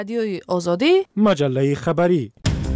رادیوی آزادی، مجله خبری.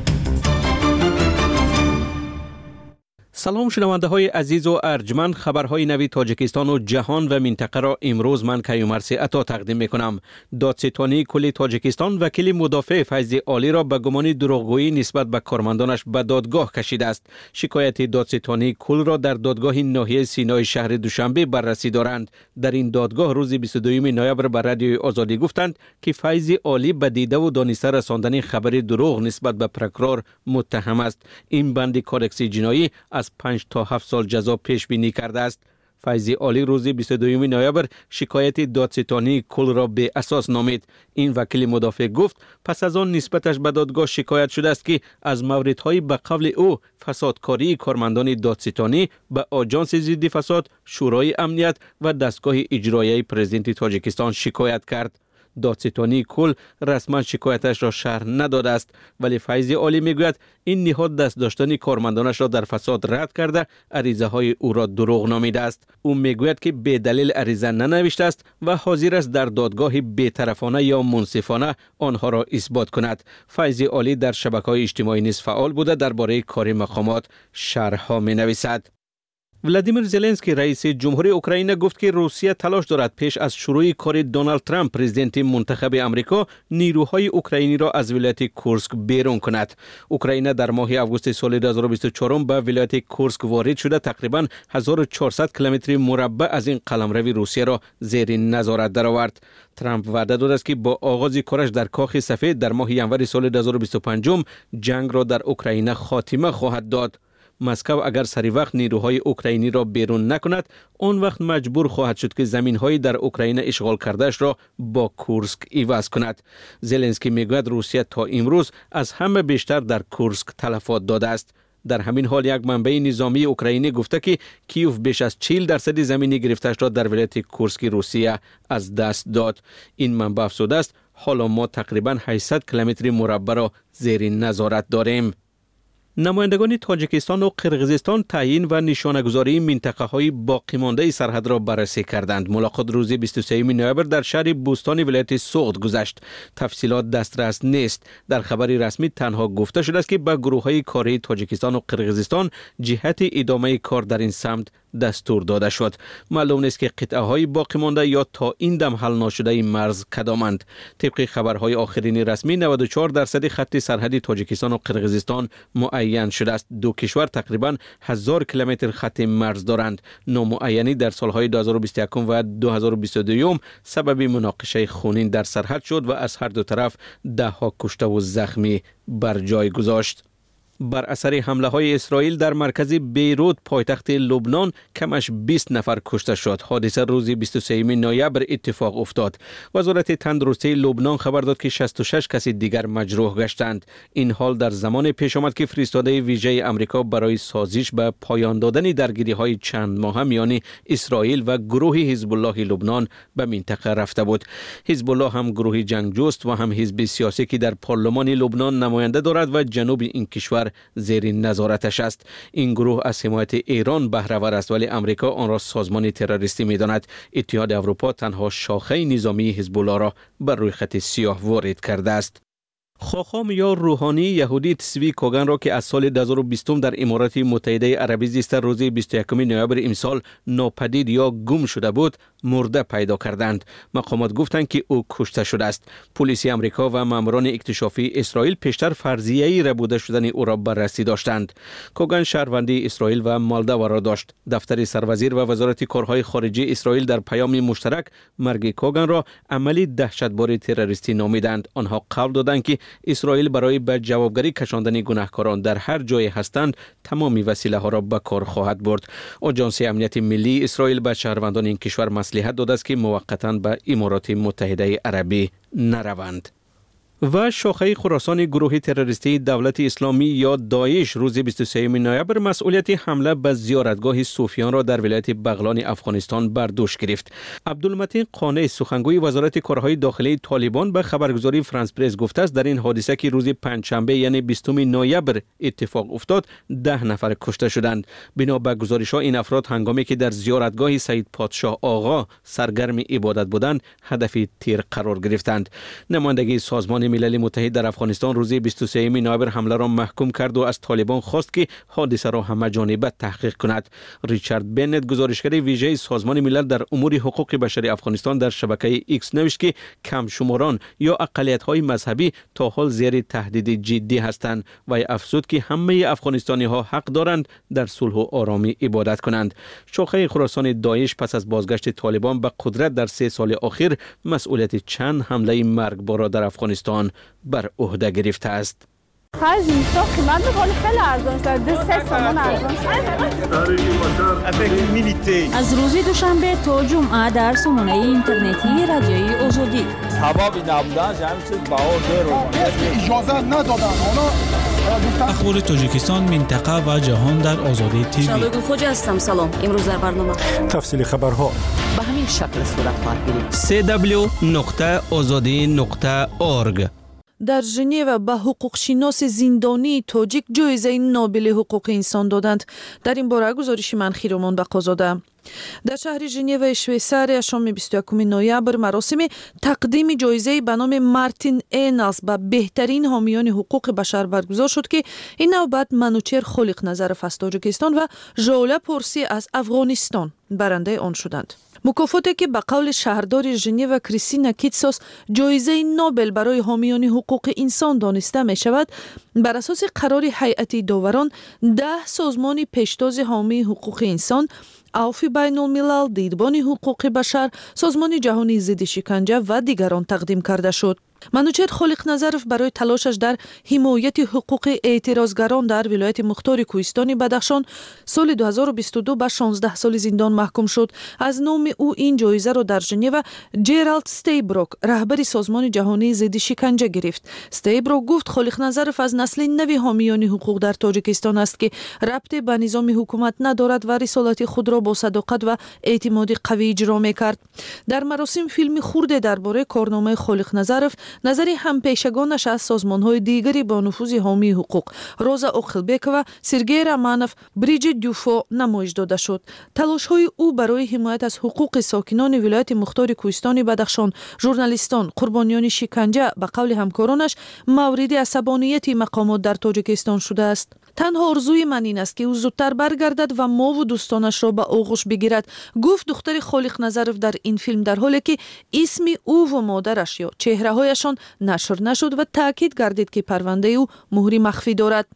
سلام شنونده های عزیز و ارجمند، خبرهای نوی تاجیکستان و جهان و منطقه را امروز من کیومرثی عطا تقدیم می کنم. دادستانی کل تاجیکستان وکیل مدافع فیض عالی را به گمان دروغگویی نسبت به کارمندانش به دادگاه کشیده است. شکایت دادستانی کل را در دادگاه ناحیه سینای شهر دوشنبه بررسی دارند. در این دادگاه روز 22 نوامبر به رادیوی آزادی گفتند که فیض عالی به دیده و دانسته رساندن خبر دروغ نسبت به پروکرور متهم است. این بند کودکس جنایی از 5 تا 7 سال جزا پیش بینی کرده است. فیض عالی روز 22 نوامبر شکایت دادستانی کل را به اساس نامید. این وکیل مدافع گفت پس از آن نسبتش به دادگاه شکایت شده است که از موردهای به قول او فسادکاری کارمندان دادستانی به آژانس ضد فساد، شورای امنیت و دستگاه اجرایی پرزیدنت تاجیکستان شکایت کرد. دادستانی کل رسما شکایتش را شرح نداده است، ولی فیض عالی میگوید این نهاد دست داشتن کارمندانش را در فساد رد کرده عریضه های او را دروغ نامیده است. او میگوید که به دلیل عریضه ننوشته است و حاضر است در دادگاه بی‌طرفانه یا منصفانه آنها را اثبات کند. فیض عالی در شبکه‌های اجتماعی نیز فعال بوده درباره کار مقامات شرح‌ها می‌نویسد. ولادیمیر زلنسکی رئیس جمهوری اوکراین گفت که روسیه تلاش دارد پیش از شروع کار دونالد ترامپ پرزیدنت منتخب امریکا نیروهای اوکراینی را از ولایت کورسک بیرون کند. اوکراین در ماه آگوست سال 2024 به ولایت کورسک وارد شده تقریبا 1400 کیلومتر مربع از این قلمرو روسیه را زیر نظارت درآورد. ترامپ وعده داده است که با آغاز کارش در کاخ سفید در ماه ژانویه سال 2025 جنگ را در اوکراین خاتمه خواهد داد. مسکو اگر سری وقت نیروهای اوکراینی را بیرون نکند، آن وقت مجبور خواهد شد که زمین‌های در اوکراین اشغال کردهش را با کورسک عوض کند. زلنسکی میگوید روسیه تا امروز از همه بیشتر در کورسک تلفات داده است. در همین حال یک منبع نظامی اوکراینی گفته که کیوف بیش از 40% زمینی گرفته‌اش را در ولایت کورسک روسیه از دست داد. این منبع افزوده است حالا ما تقریبا 800 کیلومتر مربع را زیر نظارت داریم. نمایندگان تاجیکستان و قرقیزستان تعیین و نشانه‌گذاری منطقه‌های باقی مانده سرحد را بررسی کردند. ملاقات روز 23 نوامبر در شهر بوستان ولایت سوغد گذشت. تفصیلات دسترس نیست. در خبر رسمی تنها گفته شده است که به گروه‌های کاری تاجیکستان و قرقیزستان جهت ادامه کار در این سمت دستور داده شد. معلوم نیست که قطعه‌های باقی مانده یا تا این دم حل نشده این مرز کدامند. طبق خبرهای آخرین رسمی 94% خط سرحدی تاجیکستان و قرقیزستان معین شده است. دو کشور تقریبا 1000 کیلومتر خط مرز دارند. نامعینی در سالهای 2021 و 2022 سبب مناقشه خونین در سرحد شد و از هر دو طرف ده‌ها کشته و زخمی بر جای گذاشت. بر اثر حمله های اسرائیل در مرکز بیروت پایتخت لبنان کمش 20 نفر کشته شد. حادثه روز 23 نوامبر اتفاق افتاد. وزارت تندرستی لبنان خبر داد که 66 کسی دیگر مجروح گشتند. این حال در زمان پیش آمد که فرستاده ویژه آمریکا برای سازش به پایان دادن درگیری های چند ماهه میان اسرائیل و گروه حزب الله لبنان به منطقه رفته بود. حزب الله هم گروه جنگجوست و هم حزب سیاسی که در پارلمان لبنان نماینده دارد و جنوب این کشور زیر نظارتش است. این گروه از حمایت ایران بهره ور است، ولی امریکا آن را سازمان تروریستی می‌داند. اتحاد اروپا تنها شاخه نظامی حزب الله را بر روی خط سیاه وارد کرده است. خاخام یا روحانی یهودی تسوی کوگان را که از سال 2020 در امارات متحده عربی زیست روز 21 نوامبر امسال ناپدید یا گم شده بود مرده پیدا کردند. مقامات گفتند که او کشته شده است. پلیس امریکا و ماموران اکتشافی اسرائیل پیشتر فرضیه‌ای ربوده شدن او را بررسی داشتند. کوگان شهروندی اسرائیل و مالدو را داشت. دفتر سروزیر و وزارت کارهای خارجه اسرائیل در پیام مشترک مرگ کوگان را عملی دهشتبار تروریستی نامیدند. آنها قول دادند که اسرائیل برای به جوابگری کشاندن گناهکاران در هر جای هستند تمامی وسیله ها را به کار خواهد برد. آژانس امنیت ملی اسرائیل به شهروندان این کشور مصلحت داده است که موقتا به امارات متحده عربی نروند. و شاخه خراسان گروه تروریستی دولت اسلامی یا داعش روز 23 نوامبر مسئولیت حمله به زیارتگاه صوفیان را در ولایت بغلان افغانستان بر دوش گرفت. عبدالمتین قانع سخنگوی وزارت کارهای داخلی طالبان به خبرگزاری فرانس پرس گفته است در این حادثه که روز پنجشنبه یعنی 20 نوامبر اتفاق افتاد 10 نفر کشته شدند. بنا به گزارش‌ها این افراد هنگامی که در زیارتگاه سید پادشاه آقا سرگرم عبادت بودند هدف تیر قرار گرفتند. نمایندگی سازمان ملل متحد در افغانستان روز 23 نوامبر حمله را محکوم کرد و از طالبان خواست که حادثه را همه جانبه تحقیق کند. ریچارد بنت گزارشگر ویژه سازمان ملل در امور حقوق بشری افغانستان در شبکه ایکس نوشت که کم شماران یا اقلیت‌های مذهبی تا حال زیر تهدید جدی هستند و افزود که همه افغانستانی‌ها حق دارند در صلح و آرامی عبادت کنند. شاخه خراسان داعش پس از بازگشت طالبان به قدرت در 3 سال اخیر مسئولیت چند حمله مرگبار را در افغانستان بر عهده گرفته است. خرج اینستا قیمت میکنه خیلی ارزان شده 3 تومان ارزان شده. از روز دوشنبه تا جمعه در سامانه اینترنتی رادیوی آزادی حبابی نبودن همین چیز بهار اجازه ندادن. اخبار تاجیکستان، منطقه و جهان در آزادی تیوی. شبگون خوجا هستم. سلام. امروز در برنامه تفصیل خبرها به همین شکل صورت خواهد گرفت. www.azadi.org. در ژنو به حقوقشناس زندانی تاجیک جایزه نوبل حقوق انسان دادند. در این باره گزارش من خیرومان بقازاده. در شهر ژنو شویساریا شام 21 نوامبر مراسم تقدیم جایزه به نام مارتین اینالز به بهترین حامیان حقوق بشر برگزار شد که این نوبت منوچهر خالق نظرف از تاجیکستان و ژولا پورسی از افغانستان برنده آن شدند. مکافاتی که به قول شهردار ژنو کریستینا کیتسوس جایزه نوبل برای حامیان حقوق انسان دانسته می شود، بر اساس قرار هیئت داوران 10 سازمان پیشتاز حامی حقوق انسان، عفو بین الملل، دیدبان حقوق بشر، سازمان جهانی ضد شکنجه و دیگران تقدیم کرده شد. منوچهر خالق نظرف برای تلاشش در حمایت حقوق اعتراضگران در ولایت مختار کوهستان بدخشان سال 2022 به 16 سال زندان محکوم شد. از نام او این جایزه را در ژنو جرالد استیبروک، رهبر سازمان جهانی ضد شکنجه گرفت. استیبروک گفت خالق نظرف از نسل نوی حامیان حقوق در تاجیکستان است که ربط به نظام حکومت ندارد و رسالت خود را با صداقت و اعتماد قوی اجرا می‌کرد. در مراسم فیلم خرد درباره کارنامه خالق نظرف نظر همپیشگانش از سازمان‌های دیگری با نفوذ حامی حقوق روزا اوخلبک و سرگئی رامانوف، بریجیت دیوفو نمایش داده شد. تلاش‌های او برای حمایت از حقوق ساکنان ولایت مختار کوهستان بدخشان، ژورنالیستان، قربانیان شکنجه به قول همکارانش مورد عصبانیت مقامات در تاجیکستان شده است. تنها آرزوی من این است که او زودتر برگردد و ما و دوستانش را به آغوش بگیرد، گفت دختر خالق نظرف در این فیلم، در حالی که اسم او و مادرش یا چهره‌هایشان نشر نشد و تاکید گردید که پرونده او مهری مخفی دارد.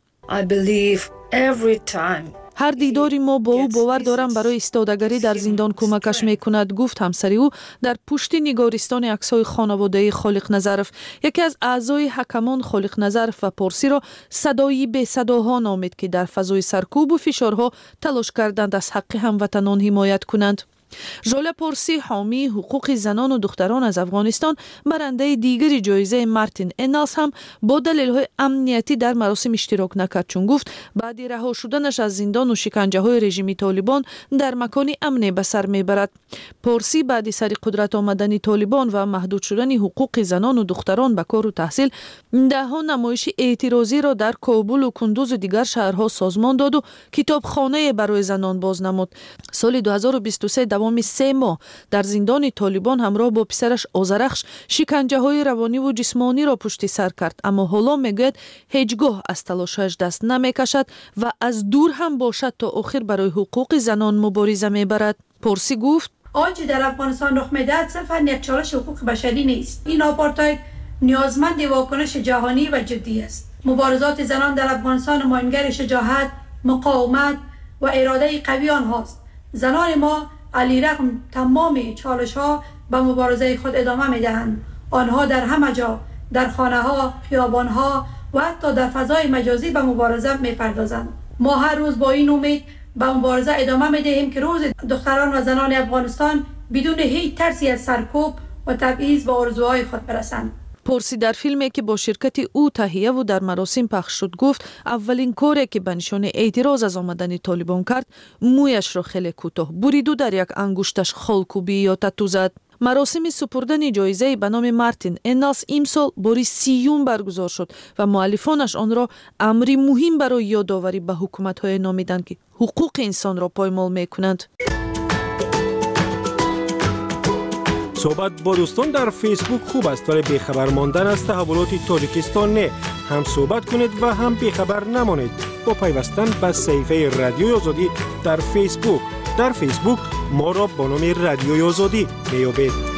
هر دیداری ما با او باور دارم برای استادگری در زندان کمکش میکند، گفت همسر او در پشت نگارستان عکس‌های خانواده خالق نظرف. یکی از اعضای حکمان خالق نظرف و پارسی را صدایی به صداها نامید که در فضای سرکوب و فشارها تلاش کردند از حق هموطنان حمایت کنند. ژولا پورسی، حامی حقوق زنان و دختران از افغانستان، برنده دیگری جایزه مارتین اینالز، هم با دلایل امنیتی در مراسم اشتراک نکرد، چون گفت بعد رها شدنش از زندان و شکنجه های رژیم طالبان در مکان امن به سر میبرد. پورسی بعد سر قدرت آمدن طالبان و محدود شدن حقوق زنان و دختران به کار و تحصیل، دهها نمایش اعتراضی را در کابل و کندوز و دیگر شهرها سازمان داد و کتابخانه برای زنان باز نمود. سال 2023 دوام 3 ماه در زندان طالبان همراه با پسرش آذرخش شکنجه های روانی و جسمانی را پشت سر کرد، اما حالا میگوید هیچگاه از تلاشش دست نمیکشد و از دور هم باشد تا آخر برای حقوق زنان مبارزه میبرد. پورسی گفت آنچه در افغانستان رخ میدهد صرفاً یک چالش حقوق بشری نیست. این آپارتاید نیازمند واکنش جهانی و جدی است. مبارزات زنان در افغانستان نمایانگر شجاعت، مقاومت و اراده قوی آنهاست. زنان ما علیرغم تمام چالش‌ها به مبارزه خود ادامه می‌دهند. آنها در همه جا، در خانه‌ها، خیابان‌ها و حتی در فضای مجازی به مبارزه می‌پردازند. ما هر روز با این امید به مبارزه ادامه می‌دهیم که روز دختران و زنان افغانستان بدون هیچ ترسی از سرکوب و تبعیض به آرزوهای خود برسند. پورسی در فیلمی که با شرکت او تهیه و در مراسم پخش شد گفت اولین کاری که به نشان اعتراض از آمدن طالبان کرد مویش را خیلی کوتاه برید و در یک انگشتش خالکوبی یا تتو زد. مراسم سپردن جایزه به نام مارتین اینالز امسال باری 30 برگزار شد و مؤلفانش آن را امری مهم برای یادآوری به حکومت‌های نامیدند که حقوق انسان را پایمال می‌کنند. صحبت با دوستان در فیسبوک خوب است ولی بیخبر ماندن از تحولات تاجیکستان نه. هم صحبت کنید و هم بیخبر نمانید با پیوستن به صفحه رادیوی آزادی در فیسبوک. در فیسبوک ما را با نام رادیوی آزادی میابید.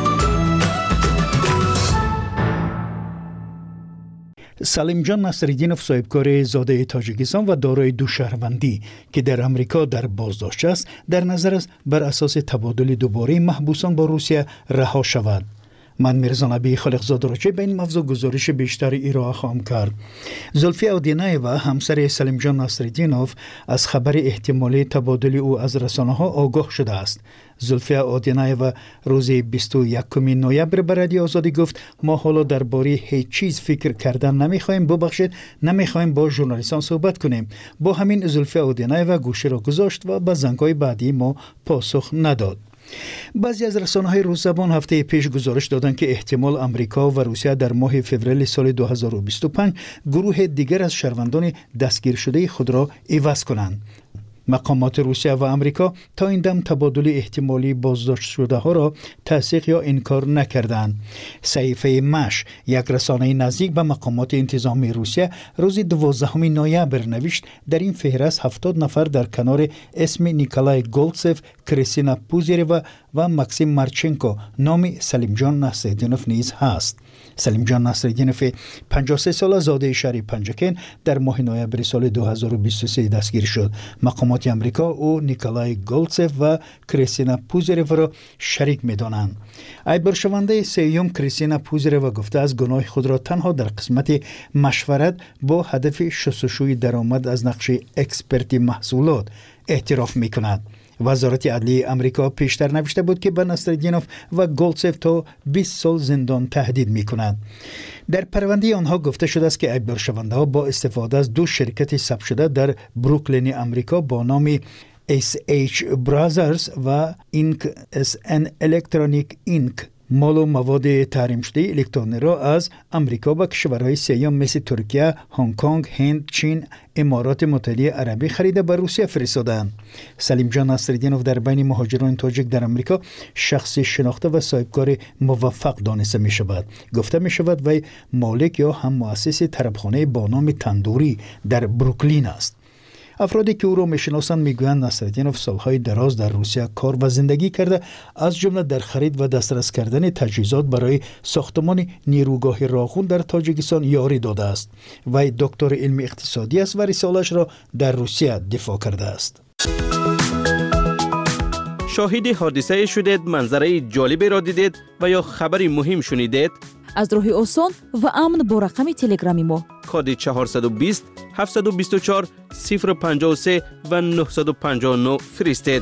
سلیم جان نصرالدینوف صاحبکار زاده تاجیکستان و دارای دو شهروندی که در امریکا در بازداشت است در نظر است بر اساس تبادل دوباره محبوسان با روسیه رها شود. من میرزا نبی خالقزاده را چه به این موضوع گزارش بیشتری ارائه خواهم کرد. زلفی آدینایوا همسر سلیم جان نصرالدینوف از خبر احتمالی تبادل او از رسانه‌ها آگاه شده است. زلفی آدینایوا روز 21 نوامبر به رادیو آزادی گفت ما حالا درباره هیچ چیز فکر کردن نمیخوایم، ببخشید نمیخوایم با ژورنالیستان صحبت کنیم. با همین زلفی آدینایوا گوشه را گذاشت و به زنگ‌های بعدی ما پاسخ نداد. بعضی از رسانه‌های روس زبان هفته پیش گزارش دادند که احتمال امریکا و روسیه در ماه فوریه سال 2025 گروه دیگر از شهروندان دستگیر شده خود را عوض کنند. مقامات روسیه و امریکا تا این دم تبادل احتمالی بازداشت شده ها را تصدیق یا انکار نکردند. صحیفه مش، یک رسانه نزدیک به مقامات انتظامی روسیه، روز 12 نوامبر نوشت در این فهرست 70 نفر در کنار اسم نیکولای گولتسف، کریستینا پوزیروا و ماکسیم مارچنکو نام سلیم جان نصرالدینوف نیز هست. سلیم جان نصرالدینوف 53 ساله زاده شهر پنجکن در ماه نوامبر سال 2023 دستگیر شد. مقامات امریکا او نیکولای گولتسف و کریستینا پوزیروا را شریک می‌دانند. ایبرشونده سیوم کریستینا پوزیروا گفته از گناه خود را تنها در قسمت مشورت با هدف شستشوی درآمد از نقش اکسپرتی محصولات اعتراف می‌کند. وزارت عدلیه امریکا پیشتر نوشته بود که به نصرالدینوف و گولتسف تا 20 سال زندان تهدید می‌کنند. در پرونده آنها گفته شده است که ایبرشونده‌ها با استفاده از دو شرکت ثبت شده در بروکلین امریکا با نام SH Brothers و Inc. SN Electronic Inc. مال و مواد تحریم شده الکترونی را از امریکا و کشورهای سیام مثل ترکیه، هنگ کنگ، هند، چین، امارات متحده عربی خریده به روسیه فرستادند. سلیم جان نصرالدینوف در بین مهاجران تاجیک در امریکا شخصی شناخته و صاحبکار موفق دانسته می شود. گفته می شود وی مالک یا هم مؤسس طربخانه با نام تندوری در بروکلین است. افرادی که او را میشناسند میگویند نصرالدینوف سالهای دراز در روسیه کار و زندگی کرده، از جمله در خرید و دسترس کردن تجهیزات برای ساختمان نیروگاه راغون در تاجیکستان یاری داده است. وی دکتر علم اقتصادی است و رساله‌اش را در روسیه دفاع کرده است. شاهد حادثه شدید، منظره جالبی را دیدید و یا خبری مهم شنیدید؟ از راه آسان و امن با رقم تلگرامی ما کد 420 724 053 و 959 فرستید.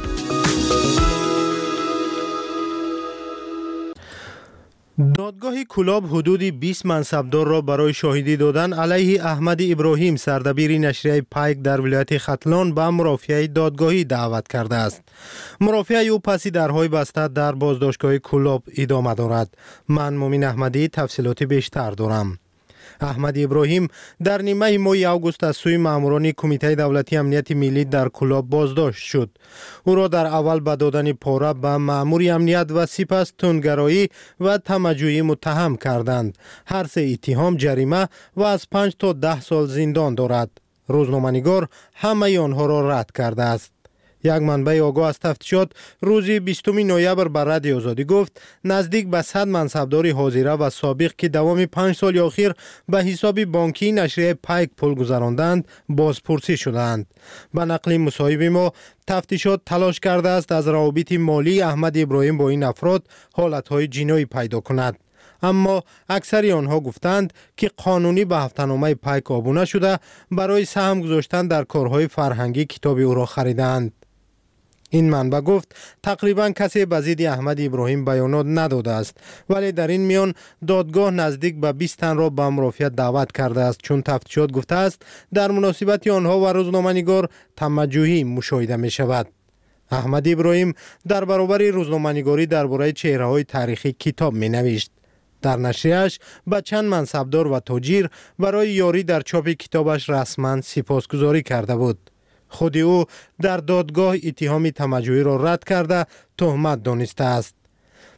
دادگاه کلاب حدود 20 منصبدار را برای شاهدی دادن علیه احمد ابراهیم سردبیر نشریه پایک در ولایت ختلان به مرافعه دادگاهی دعوت کرده است. مرافعه او پس درهای بسته در بازداشتگاه کلاب ادامه دارد. من مومن احمدی تفصیلات بیشتر دارم. احمد ابراهیم در نیمه ماه آگوست از سوی ماموران کمیته دولتی امنیت ملی در کلاب بازداشت شد. او را در اول به دادن پاره به مامور امنیت و سپس تندگرایی و طمع‌جویی متهم کردند. هر سه اتهام جریمه و از 5 تا 10 سال زندان دارد. روزنامه‌نگار همه آنها را رد کرده است. یک منبع آگاه از تفتیشات روز 20 نوامبر بر رادیو آزادی گفت نزدیک به 100 منصبدار حاضره و سابق که دوام 5 سال اخیر به حساب بانکی نشریه پایک پول گذراندند بازپرسی شدند. به نقل مصاحب ما تفتیشات تلاش کرده است از روابط مالی احمد ابراهیم با این افراد حالتهای جنایی پیدا کند. اما اکثری آنها گفتند که قانونی به هفته‌نامه پایک آبونه شده برای سهم گذاشتن در کارهای فرهنگی کتاب او را خریدند. این منبع گفت تقریبا کسی به ضد احمد ابراهیم بیانات نداده است، ولی در این میان دادگاه نزدیک به 20 تن را به مرافعت دعوت کرده است، چون تفتیشات گفته است در مناسبت آنها و روزنامه‌نگار طمع‌جویی مشاهده می شود. احمد ابراهیم در برابر روزنامه‌نگاری درباره چهره‌های تاریخی کتاب می نوشت. در نشریه‌اش به چند منصبدار و تاجر برای یاری در چاپ کتابش رسما سپاسگزاری کرده بود. خود او در دادگاه اتهام طمع‌جویی را رد کرده تهمت دانسته است.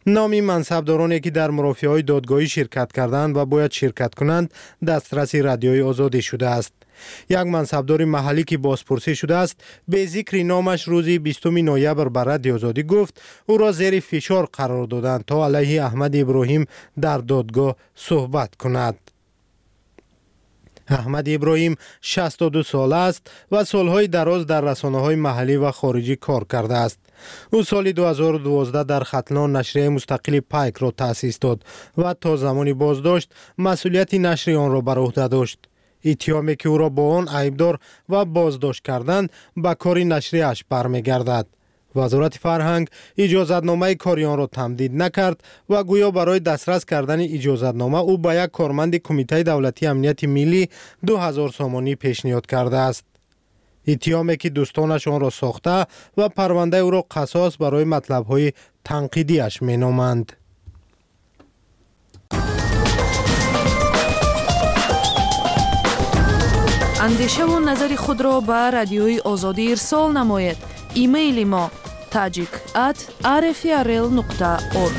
نام منصبدارانی که در مرافعه‌های دادگاهی شرکت کردند و باید شرکت کنند دسترس رادیوی آزادی شده است. یک منصبدار محلی که بازپرسی شده است به ذکر نامش روز 20 نوامبر بر رادیو آزادی گفت او را زیر فشار قرار دادند تا علیه احمد ابراهیم در دادگاه صحبت کند. احمد ابراهیم 62 ساله است و سالهای دراز در رسانه‌های محلی و خارجی کار کرده است. او سال 2012 در ختلان نشریه مستقل پایک را تأسیس داد و تا زمانی بازداشت مسئولیت نشر آن را بر عهده داشت. اتهامی که او را با آن عیبدار و بازداشت کردند به کار نشریه‌اش برمیگردد. وزارت فرهنگ اجازتنامه کاری آن را تمدید نکرد و گویا برای دسترس کردن اجازتنامه او به یک کارمند کمیته دولتی امنیت ملی 2000 سامانی پیشنهاد کرده است. اتهامی که دوستانش آن را ساخته و پرونده او را قصاص برای مطلب‌های تنقیدیش مینامند. اندیشه و نظر خود را به رادیوی آزادی ارسال نماید. ایمیل ما tajik@rfrl.org.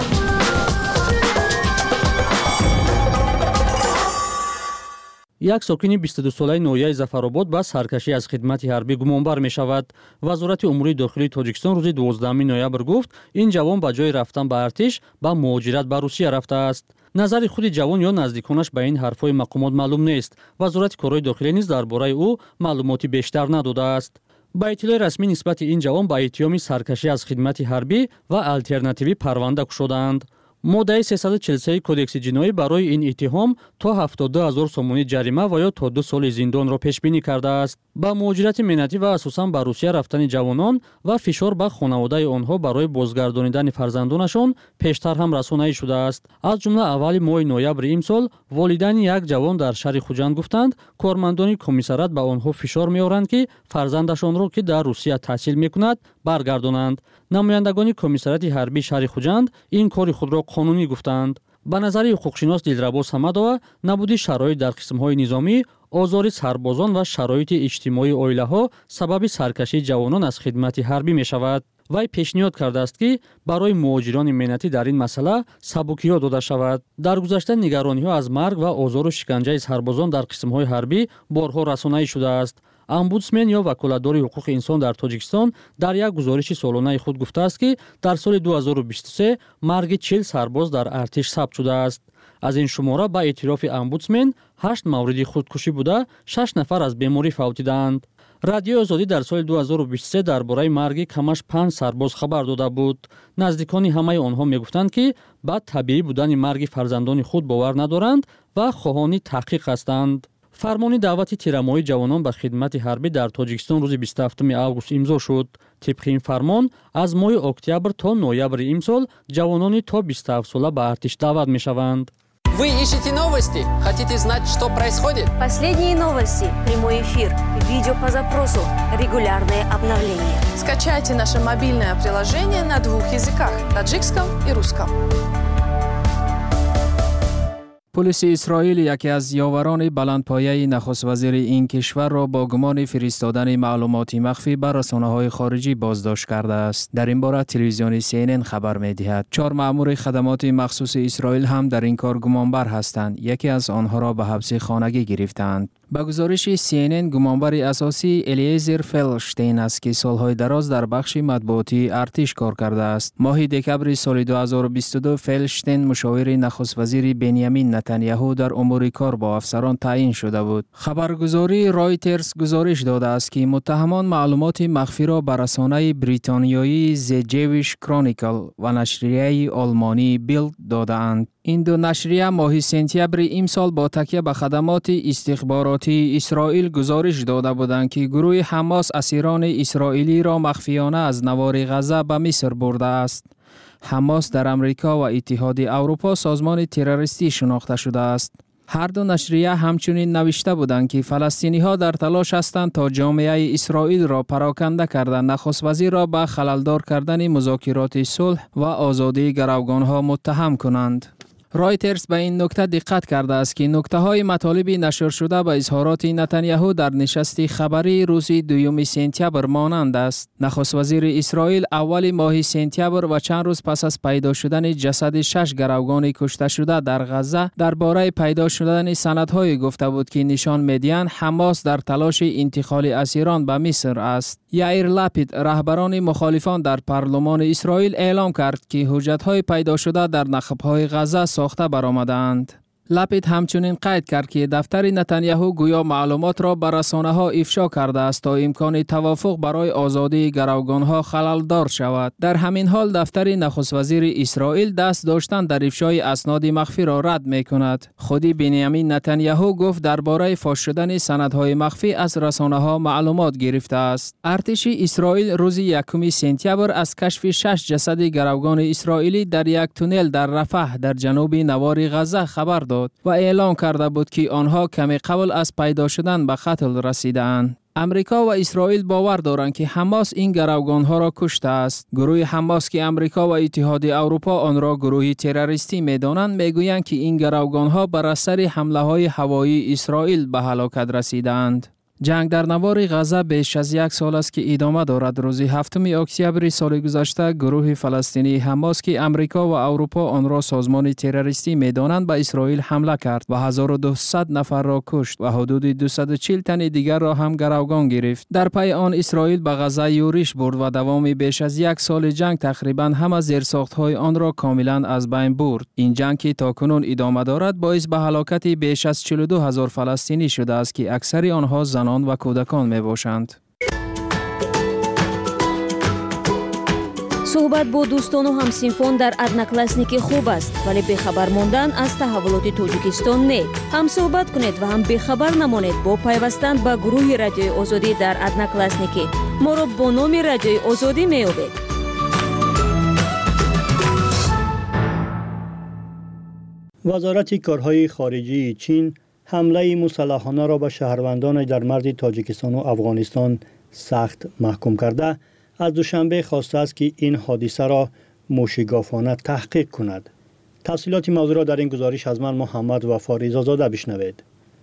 یک ساکن 22 ساله نویای زفرآباد با سرکشی از خدمت حربی گمانبر می شود. وزارت امور داخلی تاجیکستان روز 12 نوامبر گفت این جوان به جای رفتن به ارتش به مهاجرت به روسیه رفته است. نظر خود جوان یا نزدیکانش به این حرفهای مقامات معلوم نیست. وزارت کارهای داخلی نیز درباره او معلوماتی بیشتر نداده است. با اطلاع رسمی نسبت این جوان با اتهام سرکشی از خدمت حربی و الترناتیوی پرونده گشودند. ماده 343 کدکس جنایی برای این اتهام تا 72000 سومونی جریمه و یا تا 2 سال زندان را پیش بینی کرده است. با مهاجرت ملتی و اساساً به روسیه رفتن جوانان و فشار به خانواده آنها برای بازگردانیدن فرزندانشان پیشتر هم رسانه‌ای شده است. از جمله اول ماه نوامبر امسال والدین یک جوان در شهر خوجند گفتند کارمندان کمیسریات به آنها فشار می‌آورند که فرزندشان را که در روسیه تحصیل می‌کند برگردانند. نمایندگان کمیسریات حربی شهر خوجند این کار خود را قانونی گفتند. به نظر حقوقشناس دلربا صمدова نبودی شرایط در قسم‌های نظامی، آزار سربازان و شرایط اجتماعی عائله‌ها سبب سرکشی جوانان از خدمت حربی می‌شود. وی پیشنهاد کرده است که برای مهاجران ملتی در این مسئله سبکی‌ها داده شود. در گذشته نگرانی‌ها از مرگ و آزار و شکنجه سربازان در قسم‌های حربی بارها رسانه‌ای شده است. امبودسمن یا وکالتدار حقوق انسان در تاجیکستان در یک گزارش سالانه خود گفته است که در سال 2023 مرگ 40 سرباز در ارتش ثبت شده است. از این شماره با اعتراف امبودسمن 8 مورد خودکشی بوده 6 نفر از بیماری فوتیدند. رادیو آزادی در سال 2023 درباره مرگ کمش 5 سرباز خبر داده بود. نزدیکان همه آنها میگفتند که با طبیعی بودن مرگ فرزندان خود باور ندارند و خواهان تحقیق هستند. فرمان دعوت تیرمایی جوانان به خدمت حربی در تاجیکستان روز 27 آگوست امضا شد. طبق این فرمان از ماه اکتبر تا نوامبر امسال جوانان تا 27 ساله به ارتش دعوت میشوند. Вы ищете новости? Хотите знать, что происходит? Последние новости, прямой эфир, видео по запросу, регулярные обновления. Скачайте наше мобильное приложение на 2 языках – таджикском и русском. پلیس اسرائیل یکی از یاوران بلندپایه نخست وزیر این کشور را با گمان فرستادن معلومات مخفی بر رسانه‌های خارجی بازداشت کرده است. در این باره تلویزیون CNN خبر می‌دهد 4 مأمور خدمات مخصوص اسرائیل هم در این کار گمانبر هستند. یکی از آنها را به حبس خانگی گرفتند. با گزارش CNN گمانبر اساسی الیزر فلشتین است که سالهای دراز در بخش مطبوعاتی ارتش کار کرده است. ماه دکبر سال 2022 فلشتین مشاور نخست وزیر بنیامین نتانیاهو در امور کار با افسران تعیین شده بود. خبرگزاری رایترز گزارش داده است که متهمان معلومات مخفی را به رسانه بریتانیایی The Jewish Chronicle و نشریه آلمانی بیلد داده‌اند. این دو نشریه ماه سپتامبر امسال با تکیه به خدمات استخباراتی اسرائیل گزارش داده بودند که گروه حماس اسیران اسرائیلی را مخفیانه از نوار غزه به مصر برده است. حماس در امریکا و اتحاد اروپا سازمان تروریستی شناخته شده است. هر دو نشریه همچنین نوشته بودند که فلسطینی‌ها در تلاش هستند تا جامعه اسرائیل را پراکنده کرده نخست وزیر را به خللدار کردن مذاکرات صلح و آزادی گروگان‌ها متهم کنند. رایترز به این نکته دقت کرده است که نکته‌های مطالب نشر شده به اظهارات نتانیاهو در نشست خبری روز 2 سپتامبر مانند است. نخست وزیر اسرائیل اول ماه سپتامبر و چند روز پس از پیدا شدن جسد 6 گروگان کشته شده در غزه درباره پیدا شدن سندهای گفته بود که نشان می‌دهند حماس در تلاش انتقال اسیران به مصر است. یائیر لپید رهبران مخالفان در پارلمان اسرائیل اعلام کرد که حجت‌های پیدا شده در نخب‌های غزه ساخته برآمدند. لپید همچنین قید کرد که دفتر نتانیاهو گویا معلومات را به رسانه‌ها افشا کرده است تا امکان توافق برای آزادی گروگان‌ها خلل‌دار شود. در همین حال دفتر نخست وزیر اسرائیل دست داشتن در افشای اسناد مخفی را رد می‌کند. خودی بنیامین نتانیاهو گفت درباره فاش شدن سندهای مخفی از رسانه‌ها معلومات گرفته است. ارتش اسرائیل روز 1 سپتامبر از کشف 6 جسد گروگان اسرائیلی در یک تونل در رفح در جنوب نوار غزه خبر داد و اعلام کرده بود که آنها کمی قبل از پیدا شدن به قتل رسیدند. امریکا و اسرائیل باور دارند که حماس این گروگانها را کشته است. گروه حماس که امریکا و اتحاد اروپا آن را گروه تروریستی می‌دانند میگویند که این گروگانها بر اثر حمله‌های هوایی اسرائیل به هلاکت رسیدند. جنگ در نوار غزه بیش از 1 سال است که ادامه دارد. روز 7 اکتبر سال گذشته گروه فلسطینی حماس که امریکا و اروپا آن را سازمان تروریستی می‌دانند به اسرائیل حمله کرد و 1200 نفر را کشت و حدود 240 تن دیگر را هم گروگان گرفت. در پی آن اسرائیل به غزه یورش برد و دوام بیش از 1 سال جنگ تقریباً همه زیرساخت‌های آن را کاملاً از بین برد. این جنگ که تاکنون ادامه دارد باعث به هلاکت بیش از 42000 فلسطینی شده است که اکثر آنها زنان و کودکان می باشند. صحبت با دوستان و همسینفان در ادناکلاسنیک خوب است، ولی بخبر ماندن از تحولات تاجیکستان نه. هم صحبت کنید و هم بخبر نمانید با پیوستن به گروه رادیوی آزادی در ادناکلاسنیک. ما را با نام رادیوی آزادی می یابید. وزارت کارهای خارجه چین حمله مسلحانه را به شهروندان در مرز تاجیکستان و افغانستان سخت محکوم کرده از دوشنبه خواسته است که این حادثه را موشگافانه تحقیق کند. تفصیلات موضوع را در این گزارش از من محمد وفا رضازاده بشنوید.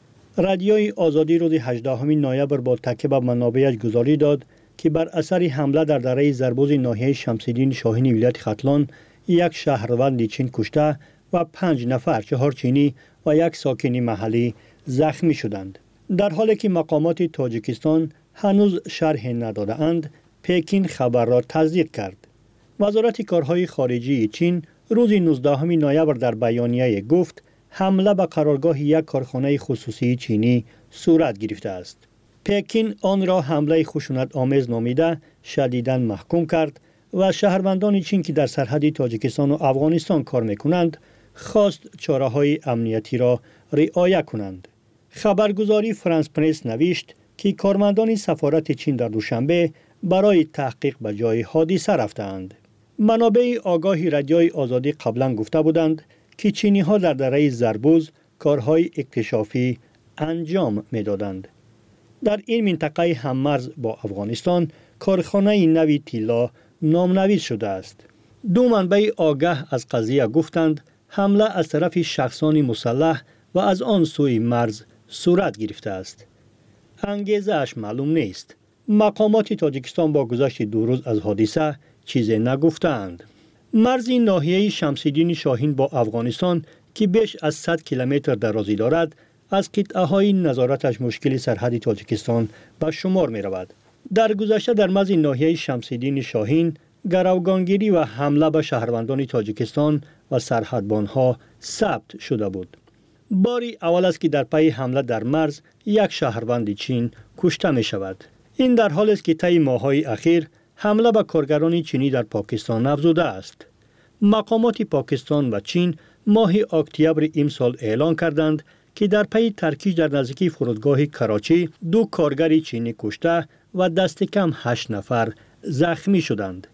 رادیوی آزادی روز 18 نوامبر با تکیه به منابعش گزارش داد که بر اثر حمله در دره زربوز ناحیه شمس‌الدین شاهین ولایت ختلان یک شهروند چین کشته و 5 نفر 4 چینی و 1 ساکن محلی زخمی شدند. در حالی که مقامات تاجیکستان هنوز شرح نداده‌اند، پکین خبر را تصدیق کرد. وزارت کارهای خارجه چین روز 19 نوامبر در بیانیه گفت حمله به قرارگاه یک کارخانه خصوصی چینی صورت گرفته است. پکین آن را حمله خشونت آمیز نامیده شدیداً محکوم کرد و شهروندان چین که در سرحد تاجیکستان و افغانستان کار می‌کنند خواست چاره‌های امنیتی را رعایت کنند. خبرگزاری فرانس پرس نوشت که کارمندان سفارت چین در دوشنبه برای تحقیق به جای حادثه رفتند. منابع آگاهی رادیوی آزادی قبلا گفته بودند که چینی‌ها در دره زربوز کارهای اکتشافی انجام می‌دادند. در این منطقه هممرز با افغانستان کارخانه نوی طلا نامنویس شده است. 2 منبع آگاه از قضیه گفتند حمله از طرف شخصان مسلح و از آن سوی مرز صورت گرفته است. انگیزه اش معلوم نیست. مقامات تاجیکستان با گذشت 2 روز از حادثه چیزی نگفتند. مرز ناحیه شمس‌الدین شاهین با افغانستان که بیش از 100 کیلومتر درازی دارد، از قطعه‌های نظارتش مشکل سرحد تاجیکستان به شمار می رود. در گذشته در مرز ناحیه شمس‌الدین شاهین گروگانگیری و حمله به شهروندان تاجیکستان و سرحدبانها ثبت شده بود. باری اول است که در پی حمله در مرز یک شهروند چین کشته می شود. این در حالی است که طی ماه‌های اخیر حمله به کارگران چینی در پاکستان افزوده است. مقامات پاکستان و چین ماه اکتبر امسال اعلان کردند که در پی ترکیش در نزدیکی فرودگاه کراچی 2 کارگر چینی کشته و دست کم 8 نفر زخمی شدند.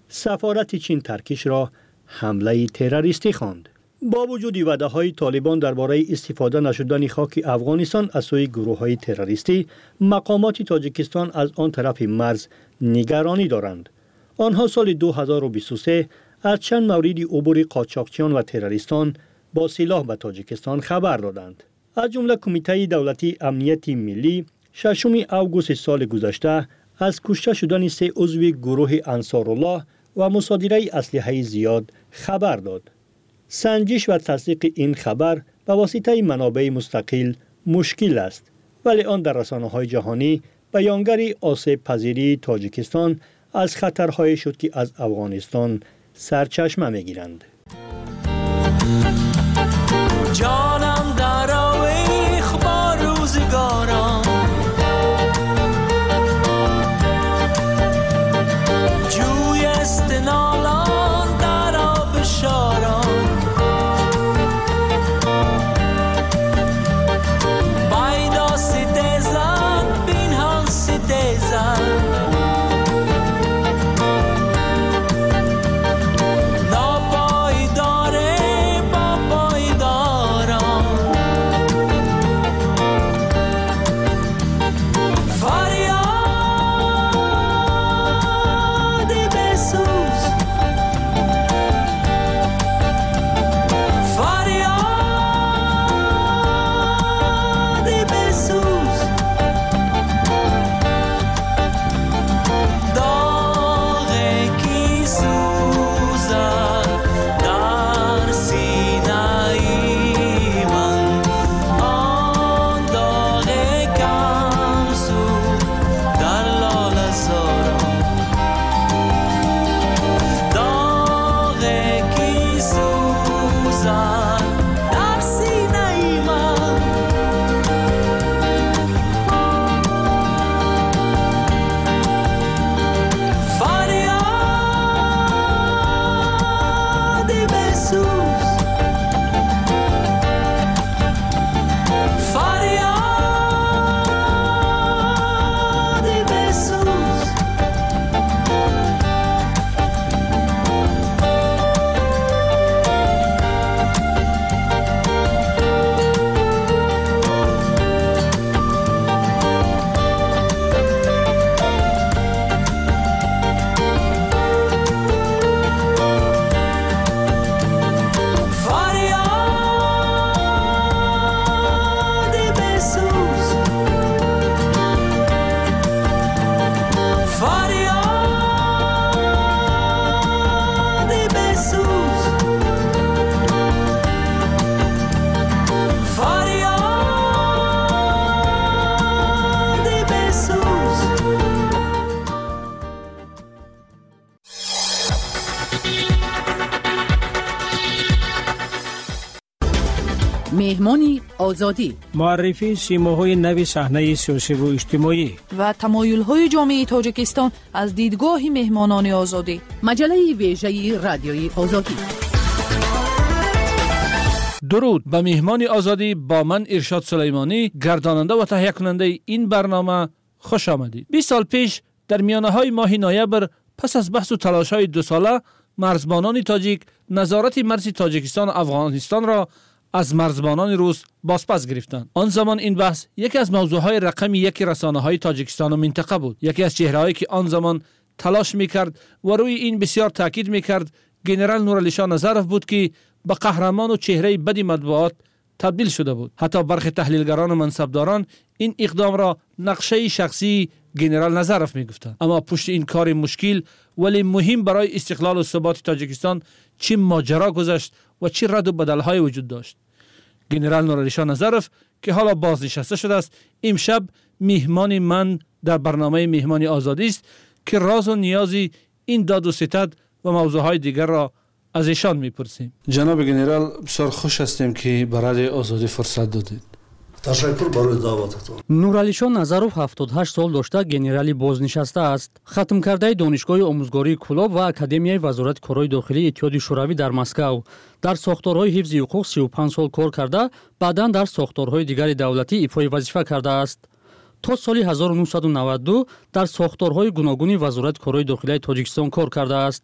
سفارت چین ترکیش را حمله تروریستی خواند. با وجود وعده‌های طالبان درباره استفاده نشدن خاک افغانستان از سوی گروه‌های تروریستی، مقامات تاجیکستان از آن طرف مرز نگرانی دارند. آنها سال 2023 از چند مورد عبور قاچاقچیان و تروریستان با سلاح به تاجیکستان خبر دادند. از جمله کمیته دولتی امنیت ملی 6 اوگوست سال گذشته از کشته شدن 3 عضو گروه انصارالله و مصادره اسلحه زیاد خبر داد. سنجش و تصدیق این خبر به واسطه منابع مستقل مشکل است، ولی آن در رسانه‌های جهانی بیانگر آسیب پذیری تاجیکستان از خطرهای شد که از افغانستان سرچشمه می‌گیرند. جانم در آویخ با روزگاران، جوی استنالان در آب شاران، بایدا ستیزن بینهان ستیزن، مهمانی آزادی، معرفی سیماهای نوی صحنه سیاسی و اجتماعی و تمایل‌های جامعه تاجیکستان از دیدگاه مهمانان آزادی. مجله ویژه رادیوی آزادی. درود به مهمان آزادی با من ارشاد سلیمانی، گرداننده و تهیه کننده این برنامه خوش آمدید. 20 سال پیش در میانه‌های ماه نوامبر پس از بحث و تلاش‌های 2 ساله مرزبانان تاجیک نظارت مرز تاجیکستان و افغانستان را از مرزبانان روس بازپس گرفتند. آن زمان این بحث یکی از موضوعهای رقم 1 رسانه‌های تاجیکستان و منطقه بود. یکی از چهره‌هایی که آن زمان تلاش می‌کرد و روی این بسیار تاکید می‌کرد ژنرال نورعلی شاه نظرف بود که به قهرمان و چهره بد مطبوعات تبدیل شده بود. حتی برخی تحلیلگران و منصبداران این اقدام را نقشه شخصی ژنرال نظرف می‌گفتند. اما پشت این کار مشکل ولی مهم برای استقلال و ثبات تاجیکستان چه ماجرا گذشت و چه رد و بدل‌های وجود داشت. ژنرال نورعلی شاه نظرف که حالا بازنشسته شده است، امشب مهمان من در برنامه مهمانی آزادی است که راز و نیازی این داد و ستد و موضوعهای دیگر را از ایشان میپرسیم. جناب ژنرال، بسیار خوش هستیم که برای آزادی فرصت دادید. تشکر برای دعوتتان. نورعلی شاه نظرف 78 سال داشته گنرالی بازنشسته است. ختم کرده دانشگاه آموزگاری کلاب و اکادمیای وزارت کارهای داخلی اتحادیه شوروی در مسکو. در ساختارهای حفظ حقوق 35 سال کار کرده، بعداً در ساختارهای دیگر دولتی ایفای وظیفه کرده است. تا سال 1992 در ساختارهای گوناگون وزارت کارهای داخلی تاجیکستان کار کرده است.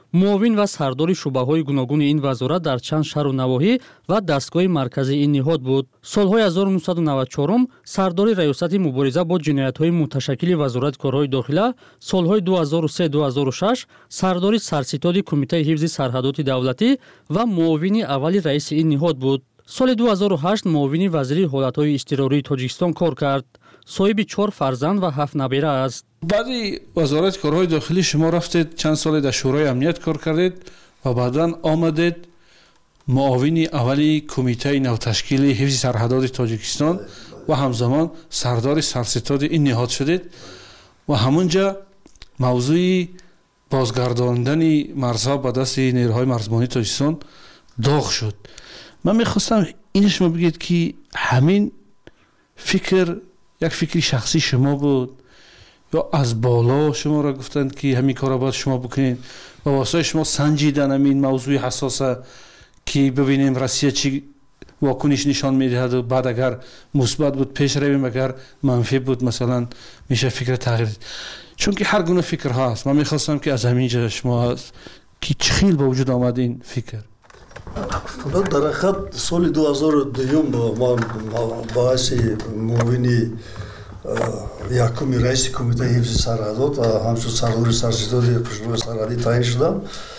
муовин ва сардори шуъбаҳои гуногуни ин вазорат дар чанд шаҳру навоҳӣ ва дастгоҳи марказии ин ниҳод буд. Солҳои 1994 сардори раёсати мубориза бо ҷиноятҳои муташаккили вазорати корҳои дохила, солҳои 2003-2006 сардори сарситоди Кумитаи ҳифзи сарҳадоти давлатӣ ва муовини аввали раиси ин ниҳод буд. соли 2008 муовини вазири ҳолатҳои изтирории Тоҷикистон кор кард. соҳиби 4 фарзанд ва 7 набира аст. баъди вазорати корҳои дохилӣ шумо рафтед чанд соле дар шӯрои амният кор кардед ва баъдан омадед муовини аввали Кумитаи навташкили ҳифзи сарҳадоти Тоҷикистон ва ҳамзамон сардори сарситоди ин ниҳод шудед ва ҳамунҷа мавзӯи бозгардондани марзҳо ба дасти нерӯҳои марзбонии Тоҷикистон доғ шуд. ман мехостам ин шумо бигед ки ҳамин фикр як фикри шахсии шумо буд ё аз боло шуморо гуфтанд ки ҳамин корро бояд шумо бикунед ва воситаи шумо санҷидан ҳамин мавзӯи ҳасоса ки бибинем Россия чӣ вокуниш нишон медиҳад ва баъд агар мусбат буд пеш равем, агар манфӣ буд масалан меша фикра тағйир. чунки ҳар гуна фикрҳо аст. ман мехостам ки аз ҳамин ҷо шумо ки чӣ хел ба вуҷуд омад ин фикр? дар ҳақиқат соли 2002 ман ба ҳайси муовини якуми раиси Кумитаи ҳифзи сарҳадот ва ҳамчун сардори сарситоди қушрои сарҳадӣ таъин шудам.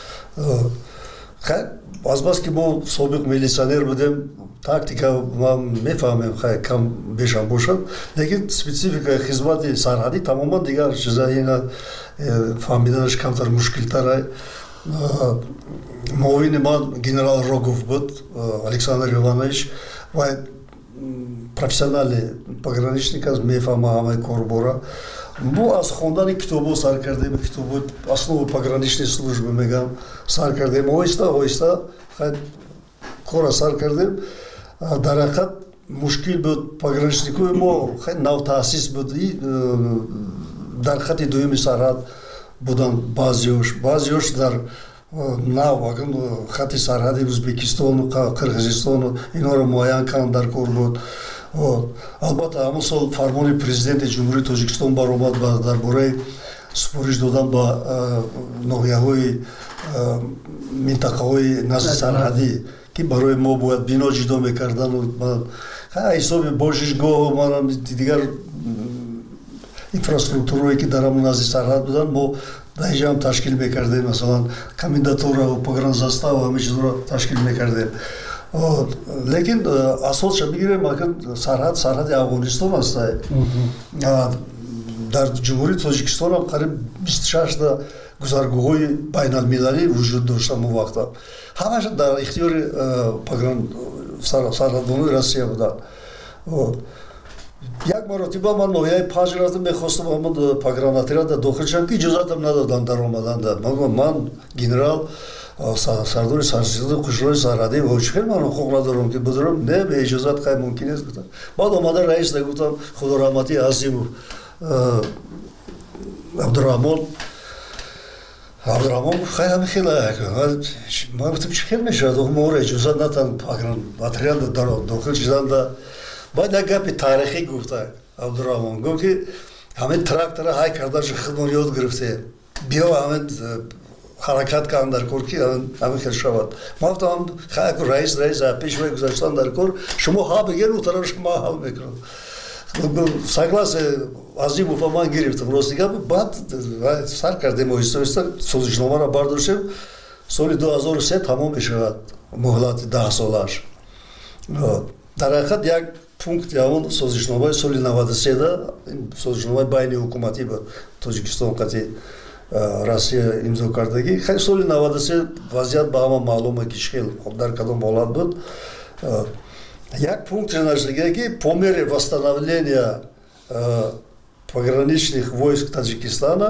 азбаски мо собиқ милитсионер будем, тактика ман мефаҳмем кам бешам бошад, лекин спецификаи хизмати сарҳадӣ тамоман дигар чиза, ина фаҳмиданаш камтар мушкилтар. муовини ман генерал Рогов буд, Александр Иванович, ва профессионални пограничник аст, мефаҳма ҳамаи корбора. мо аз хондани китобҳо сар кардем, китобҳои основи пограничной службы мегам сар кардем, оҳиста оҳиста кора сар кардем. дар ҳақиқат мушкил буд, пограничникои мо хеле навтаъсис буд, дар хати дуюми сарҳад буданд баъзеҳош дар нав хати сарҳади Ӯзбекистону Қирғизистону инҳоро муайян карданд дар кор буд. албатта ҳамон сол фармони президенти ҷумҳурии Тоҷикистон баромад дар бораи супориш додан ба ноҳияҳои минтақаҳои назди сарҳадӣ ки барои мо бояд бино ҷудо мекардан ҳисоби бошишгоҳу дигар инфраструктурае ки дар ҳамон назди сарҳад буданд мо даҳиҷаам ташкил мекардем, масалан комендатураву погранзаставу ҳама чизро ташкил мекардем. лекин асосша бигирем сарҳади Афғонистон аст. дар ҷумҳурии Тоҷикистон ҳам қариб 26 та гузаргоҳҳои байналмилалӣ вуҷуд дошта мо вақта. ҳамаша дар ихтиёри сарҳадбонони Россия буданд. як маротиба ман ноҳияи Панҷ рафтам, мехостам ҳамон погранотряда дохил шудам ки иҷозатам надоданд дар омадан. ман генерал сардори сарситоди қушрои сарҳадӣ ҳоҷихел ман ҳуқуқ надорам ки будорам, не бе иҷозат қай мумкин нест гуфтам. баъд омада раис гуфтам худораҳмати Азимов Абдураҳмон хеле хеле ман гуфтам чӣ хел мешавад моро иҷозат наданд погранотряда дохил шуданда. баъд як гапи таърихӣ гуфта Абдураҳмон, гуфт ки ҳамин трактора ҳай кардаша худмон ёд гирифтем, биё ҳамин ҳаракат кардам дар кор ки ҳамин хел шавад. ман гуфтам хаяку раис пешвай гузаштан дар кор, шумо ҳа бигер ӯ тарафш ман ҳал мекунам. согласие Азимов ман гирифтам рости гап. баъд сар кардем оҳиста оҳиста созишномаро бардоштем. соли 2003 тамом мешавад муҳлати 10 солаш. дар ҳақиқат як пункти ҳамон созишномаи соли 93 созишномаи байни ҳукуматӣ ба Тоҷикистон қати Россия имзо кардагӣ. соли 93 вазъият ба ҳама маълума ки хел дар кадом ҳолат буд. як пункт нашлига ки по мере восстановления пограничных войск Таджикистана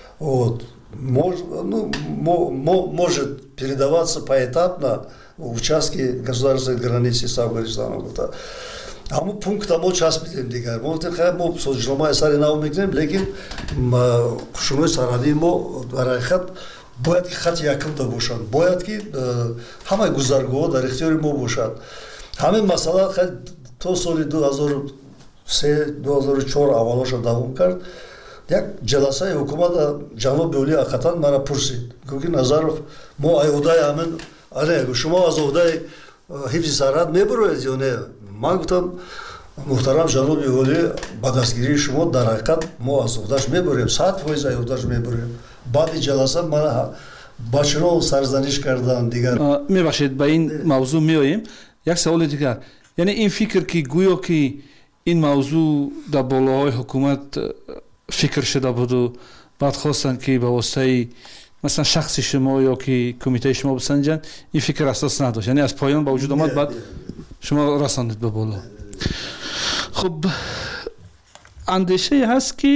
может передаваться поэтапно участки государственной границы с Афганистаном. ҳамон пункта мо часпидем дигар. мо созишномаи сари нав мекунем, лекин қушрои сарҳадии мо дар ҳақиқат бояд ки хати якумда бошанд, бояд ки ҳамаи гузаргоҳҳо дар ихтиёри мо бошад. ҳамин масъала то соли 2003-2004 аввалоша давом кард. як ҷаласаи ҳукумата ҷаноби Оли Ақатан мара пурсид, гӯки Назаров мо айҳудаи ҳамин шумо аз оҳдаи ҳифзи сарҳад мебароед ё не? Ман гуфтам муҳтарам ҷаноби Оли ба дастгирии шумо дар ҳақиқат мо аз оҳдаш мебарем, 100% аз оҳдаш мебарем. баъди ҷаласа мана ба чунон сарзаниш кардан дигар. Мебахшед, ба ин мавзӯъ меоем. Як саволи дигар, яъне ин фикр ки гӯё ки ин мавзӯъ дар болоҳои ҳукумат фикр шуда буду, баъд хостанд ки ба воситаи масалан шахси шумо ё ки кумитаи шумо бисанҷанд, ин фикр асос надошт, яъне аз поён ба вуҷуд омад, баъд шумо расондед ба боло. хуб, андешае ҳаст ки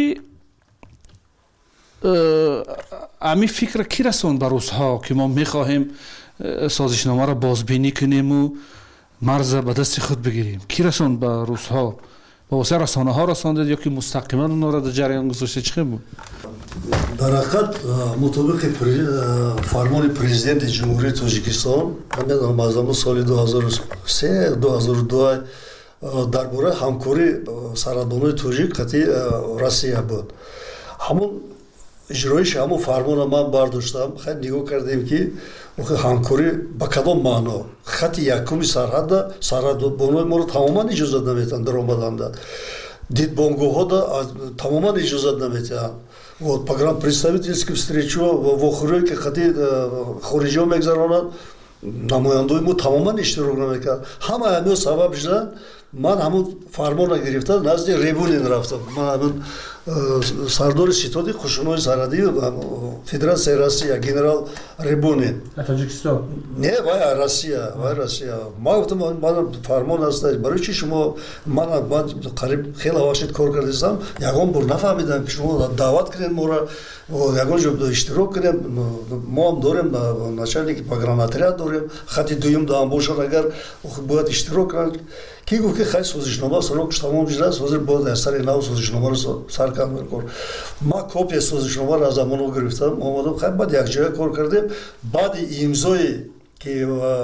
ҳамин фикра ки расонд ба рӯсҳо ки мо мехоҳем созишномаро бозбинӣ кунему марза ба дасти худ бигирем? Ки расонд ба рӯсҳо? ба воситаи расонаҳо расондед ё ки мустақиман онро дар ҷараён гузоштед? Чӣ буд? дар ҳақиқат мутобиқи фармони президенти ҷумҳурии Тоҷикистон аз ҳамон соли 2003-2002 дар бораи ҳамкории сарҳадбонои тоҷик қатъи Россия буд. ҳамон иҷроиши ҳамон фармона ман бардоштам, хеле нигоҳ кардем ки ҳамкорӣ ба кадом маъно. хати якуми сарҳадда сарҳадбонои моро тамоман иҷозат наметиҳанд даромаданда, дидбонгоҳҳо тамоман иҷозат наметиҳанд. Программ представительских встречо вохӯрие ки хати хориҷиҳо мегзаронанд, намояндои мо тамоман иштирок намекард. ҳама ҳамиҳо сабаб шуданд. ман ҳамон фармона гирифта назди Ребунин рафтам. ман ҳамон сардори ситоди қушунои сарҳадии Федератсияи Россия генерал Ребунин. Тоҷикистон? Не, вай Россия. Ман гуфтам ман фармон аст. барои чи шумо ман қариб хеле вақт кор кардам, ягон бор нафаҳмидам ки шумо даъват кунед моро ягон ҷо иштирок кунем. мо ҳам дорем начальники погранотряд дорем, хати дуюм даам бошад, агар бояд иштирок кунанд. ки гуфт ки хай созишнома срокш тамом шудааст, ҳозир бояд аз сари нав созишномаро сар кардан кор. ман копияи созишномаро аз амоно гирифтам, омадам хай баъд якҷоя кор кардем. баъди имзои ки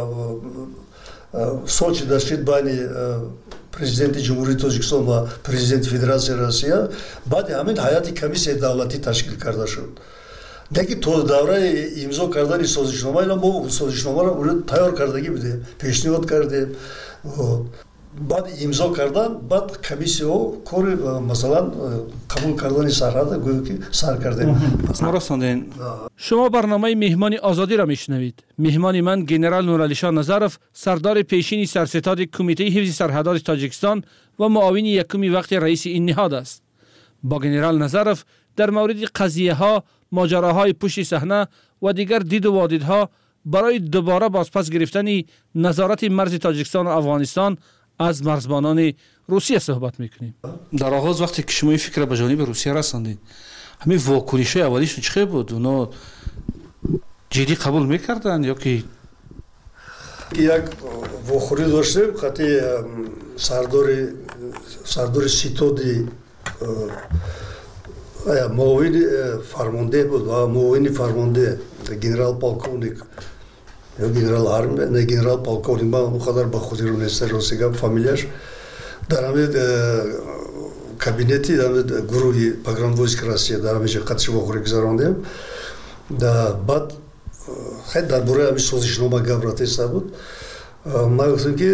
сочида шуд байни президенти ҷумҳурии Тоҷикистон ва президенти Федератсияи Россия, баъди ҳамин ҳайати комиссияи давлатӣ ташкил карда шуд. Деки то давраи имзо кардани созишнома мо созишномаро тайёр кардагӣ будем, пешниҳод кардем. баъд имзо кардан, баъд комиссияҳо кори масалан қабул кардани сарҳада гӯё ки сар кардем. шумо барномаи меҳмони озодиро мешунавед. меҳмони ман генерал Нуралишон Назаров, сардори пешини сарситоди кумитаи ҳифзи сарҳадоти Тоҷикистон ва муовини якуми вақти раиси ин ниҳод аст. бо генерал Назаров дар мавриди қазияҳо, моҷароҳои пушти саҳна ва дигар диду водидҳо барои дубора бозпас гирифтани назорати марзи Тоҷикистон ва Афғонистон аз марзбонони Русия суҳбат мекунем. дар оғоз вақте ки шумо ин фикра ба ҷониби Русия расондед, ҳамин вокунишҳои аввалишон чӣ буд? Оно ҷиддӣ қабул мекарданд ё ки як вохӯрӣ доштем, хати сардори ситоди муовини фармонде буд ва муовини фармонде генерал полковник генерал армия, не генерал полковник, ман қадар ба хотирам нест ростигам фамилияш, дар ҳамин кабинети гурӯҳи погранвойски Россия дар ҳамин ҷо қатши вохӯрӣ гузарондем. баъд хеле дар бораи ҳамин созишнома гап ратиста буд. ман гуфтам ки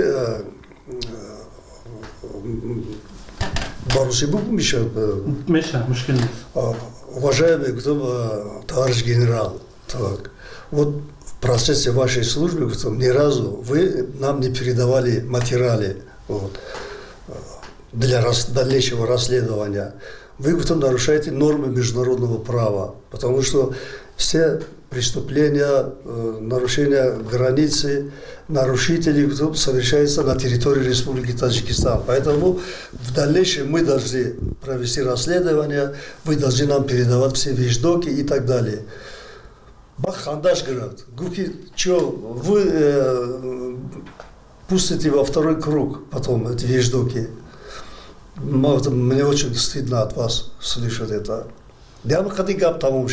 ба-русӣ мешавад? мешавад, мушкил нест. Уважаемый, гуфтам, товарищ генерал, вот в процессе вашей службы, ни разу вы нам не передавали материалы для дальнейшего расследования. Вы нарушаете нормы международного права, потому что все преступления, нарушения границы, нарушители совершаются на территории Республики Таджикистан. Поэтому в дальнейшем мы должны провести расследование, вы должны нам передавать все вещдоки и так далее. Бахандаш говорит, гуки, что вы пустите во второй круг потом эти вещдоки. Мне очень стыдно от вас слышать это. Я бы хотел там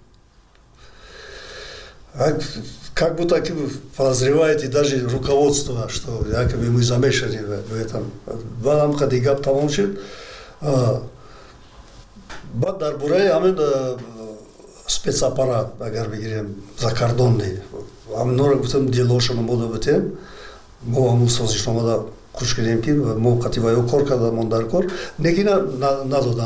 как будто подозреваете даже руководство, что якобы мы замешаны в этом. Вам хотел там بعد درباره همین спецаппарат اگر بگیریم закордонный همین رو گفتم دیلوشون مودو بتیم ما همون سازشنامه دا کوش کردیم که موقتی وایو کار کردم در کار نگینا ندادن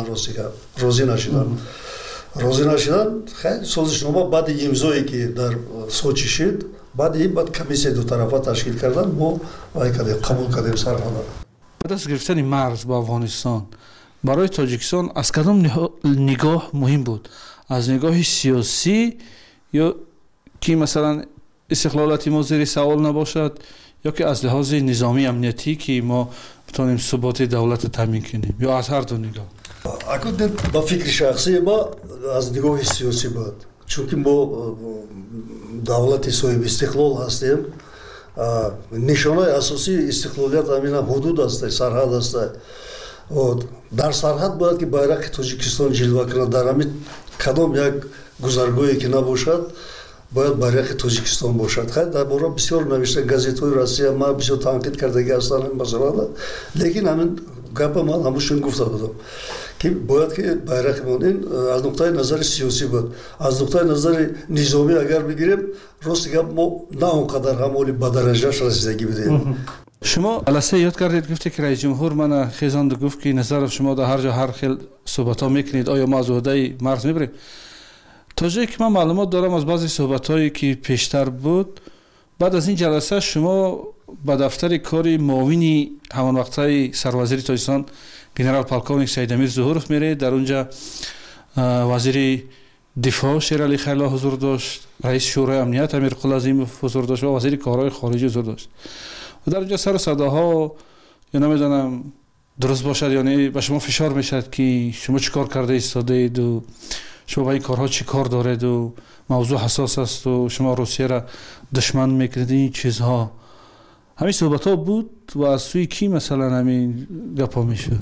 راضی نشدن خیلی سازشنامه بعد امضایی که در سوچی شد بعد کمیسیه دو طرفه تشکیل کردن ما قبول کردیم سرحدها. بعد از گرفتن مرز با افغانستان برای تاجیکستان از کدام نگاه مهم بود؟ از نگاه سیاسی یا که مثلا استقلالات ما زیر سوال نباشد یا که از لحاظ نظامی امنیتی که ما بتونیم ثبات دولت تامین کنیم یا از هر دو نگاه؟ با فکر شخصی ما از نگاه سیاسی بود چون که ما دولت صاحب استقلال هستیم نشانه اساسی استقلالیت همین حدود است سرحد است در سرحد باید که байрақ تاجیکستان جلوه کنه در همین کدام یک گذرگاهی که نباشد باید байрақ تاجیکستان باشد خیلی در باره بسیار نوشته گازیت‌های روسیه ما بسیار تنقید کردگی هستن این مسئله لیکن همین گپ من همونشون گفته بودم که باید که байрақмон این از نقطه نظر سیاسی بود از نقطه نظر نظامی اگر بگیریم راست گپ ما نه اونقدر همولی به درجهش رسیدگی بدیم. شما جلسه یاد کردید گفته که رئیس جمهور من خیزاند گفت که نظر شما در هر جا هر خیل صحبت ها میکنید آیا ما از عهده مرز میبریم؟ تا جایی که من معلومات دارم از بعضی صحبت هایی که پیشتر بود بعد از این جلسه شما به دفتر کاری معاونی همان وقتای سروزیر تاجیکستان گنرال پالکونیک سید امیر ظهورف میره در اونجا وزیر دفاع شیرعلی خیلا حضور داشت رئیس شورای امنیت امیر قل عظیم حضور داشت و وزیر کارهای خارجی حضور داشت و در اونجا سر صداها یا نمیدونم درست باشد یعنی به شما فشار میشد که شما چی کار کرده ایستاده اید و شما با این کارها چی کار دارید و موضوع حساس است و شما روسیه را دشمن میکنید این چیزها همین صحبت ها بود و از سوی کی مثلا همین گپا میشد؟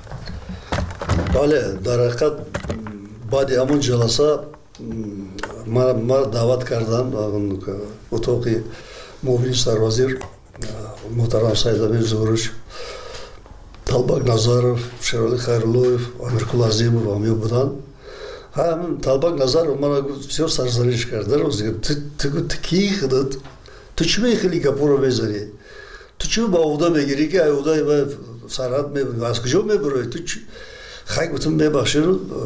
بله در حقیقت بعد همون جلسه ما دعوت کردن اتاق معاون سروزیر محترم سید امیر ظهورف طلبک نظرов شیرعلی خیراللویف امیر قل عظیمов همه بودن هم طلبک نظرов من بسیار سرزنش کرد روز تو کی خودت تو چی میخلی گپا رو میزنی تو چی با عهده میگیری که عهده به سرحد میبری از کجا میبری تو خیلی گفتم میبخشید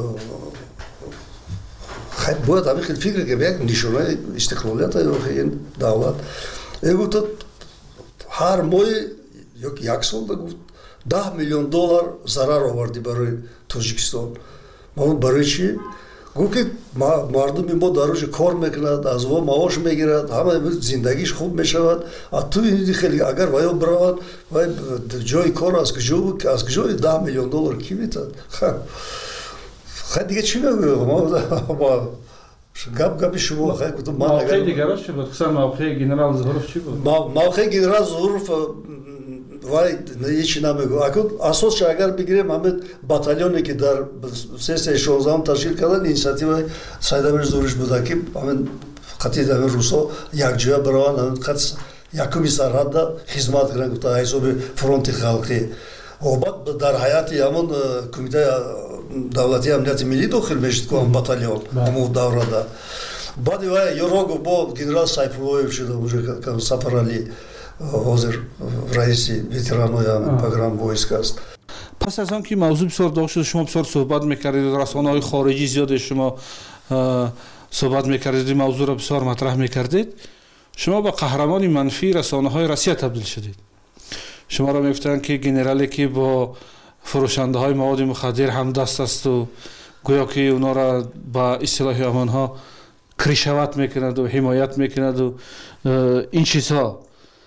خیلی باید همین خیلی فکر که یک نشانه استقلالیت این دولت گفت هر ماه یک سال گفت $10 میلیون ضرر آوردی برای تاجیکستان ما برای چی؟ گفت که مردم ما در روز کار میکند از او معاش میگیرد همه زندگیش خوب میشود تو این خیلی اگر وایو برود وای جای کار از کجا $10 میلیون کی میتد خیلی دیگه چی میگم ما گپ شما خیلی گفتم من موقع دیگرش چی بود خصوصا موقع گنرال ظهورف چی بود موقع گنرال ظهورف وای هیچی نمیگو اساسش اگر بگیریم همه باتالیونی که در 316 تشکیل کردن اینیشیاتیو سید امیر ظهورف بود که همین قطعی در روسا یک جای بران یکمی سرحد خدمت کردن گفت حساب فرونت خلقی و بعد در حیات همون کمیته دولتی امنیت ملی داخل میشد که باتالیون همون دوره بعد وای یورو با گنرال سایفولویف شد اونجا سفرعلی حاضر رئیس ویتران‌های پروگرام وایسک است. پس از آن که موضوع بسیار داغ شد شما بسیار صحبت میکردید رسانه‌های خارجی زیاد شما صحبت میکردید موضوع را بسیار مطرح میکردید شما با قهرمان منفی رسانه‌های روسیه تبدیل شدید شما را میگفتند که گنرالی که با فروشنده های مواد مخدر هم دست است و گویا که اونا را با اصطلاح آنها کریشوات میکند و حمایت میکند و این چیزها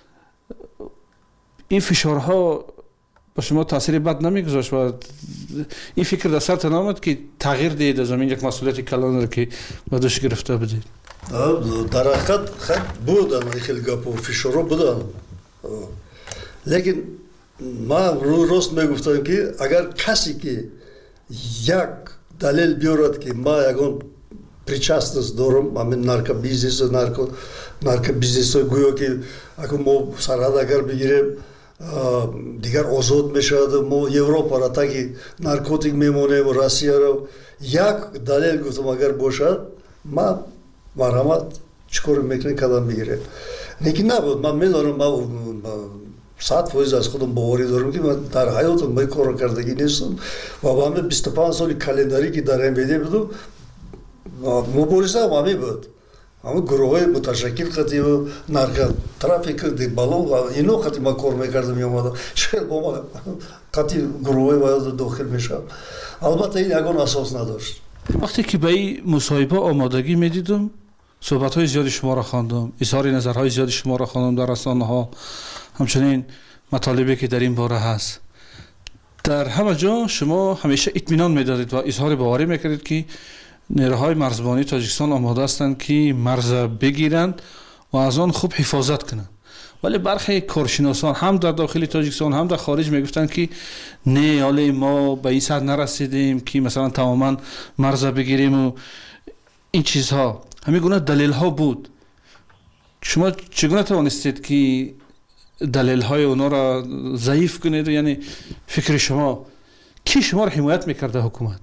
این فشارها با شما تاثیر بد نمیگذاشت و این فکر در سرتان آمد که تغییر دهید از این یک مسئولیت کلان را که با دوش گرفته بدید در حقیقت خیلی بودن خیلی گپ و فشارها بودن لیکن من راست میگفتم که اگر کسی که یک دلیل بیارد که ما یگان причастност دارم همین نارکو بیزنس های گویا که اگر ما سرحد اگر بگیریم дигар озод мешавад. мо Европаро таки наркотик мемонем, Россияро. як далел гуфтам агар бошад ман марҳамат чӣ коре мекунем қадам бигирем. лекин набуд. ман медонам, ман 100% аз худам боварӣ дорам ки ман дар ҳаётам ба корро кардагӣ нестам ва ба ҳамин 25 соли календарӣ ки дар МВД будам муборизаам ҳамин буд. ҳамин гурӯҳҳои муташаккил қатӣ наркотрафик балон ино қатӣ ман кор мекардам меомадам. шояд бо ман қатӣ гурӯҳҳои ва дохил мешавам. албатта ин ягон асос надошт. вақте ки ба ин мусоҳиба омодагӣ медидум, суҳбатҳои зиёди шуморо хондум, изҳори назарҳои зиёди шуморо хондум дар расонаҳо, ҳамчунин матолибе ки дар ин бора ҳаст. дар ҳама ҷо шумо ҳамеша итминон медодед ва изҳори боварӣ мекардед ки нерӯҳои марзбонии тоҷикистон омода ҳастанд ки марза бигиранд ва аз он хуб ҳифозат кунанд. вале бархе коршиносон ҳам дар дохили тоҷикистон ҳам дар хориҷ мегуфтанд ки не оле мо ба ин сатҳ нарасидем ки масалан тамоман марза бигириму ин чизҳо. ҳамин гуна далелҳо буд. шумо чӣ гуна тавонистед ки далелҳои онҳоро заиф кунед? яъне фикри шумо ки шуморо ҳимоят мекарда ҳукумат?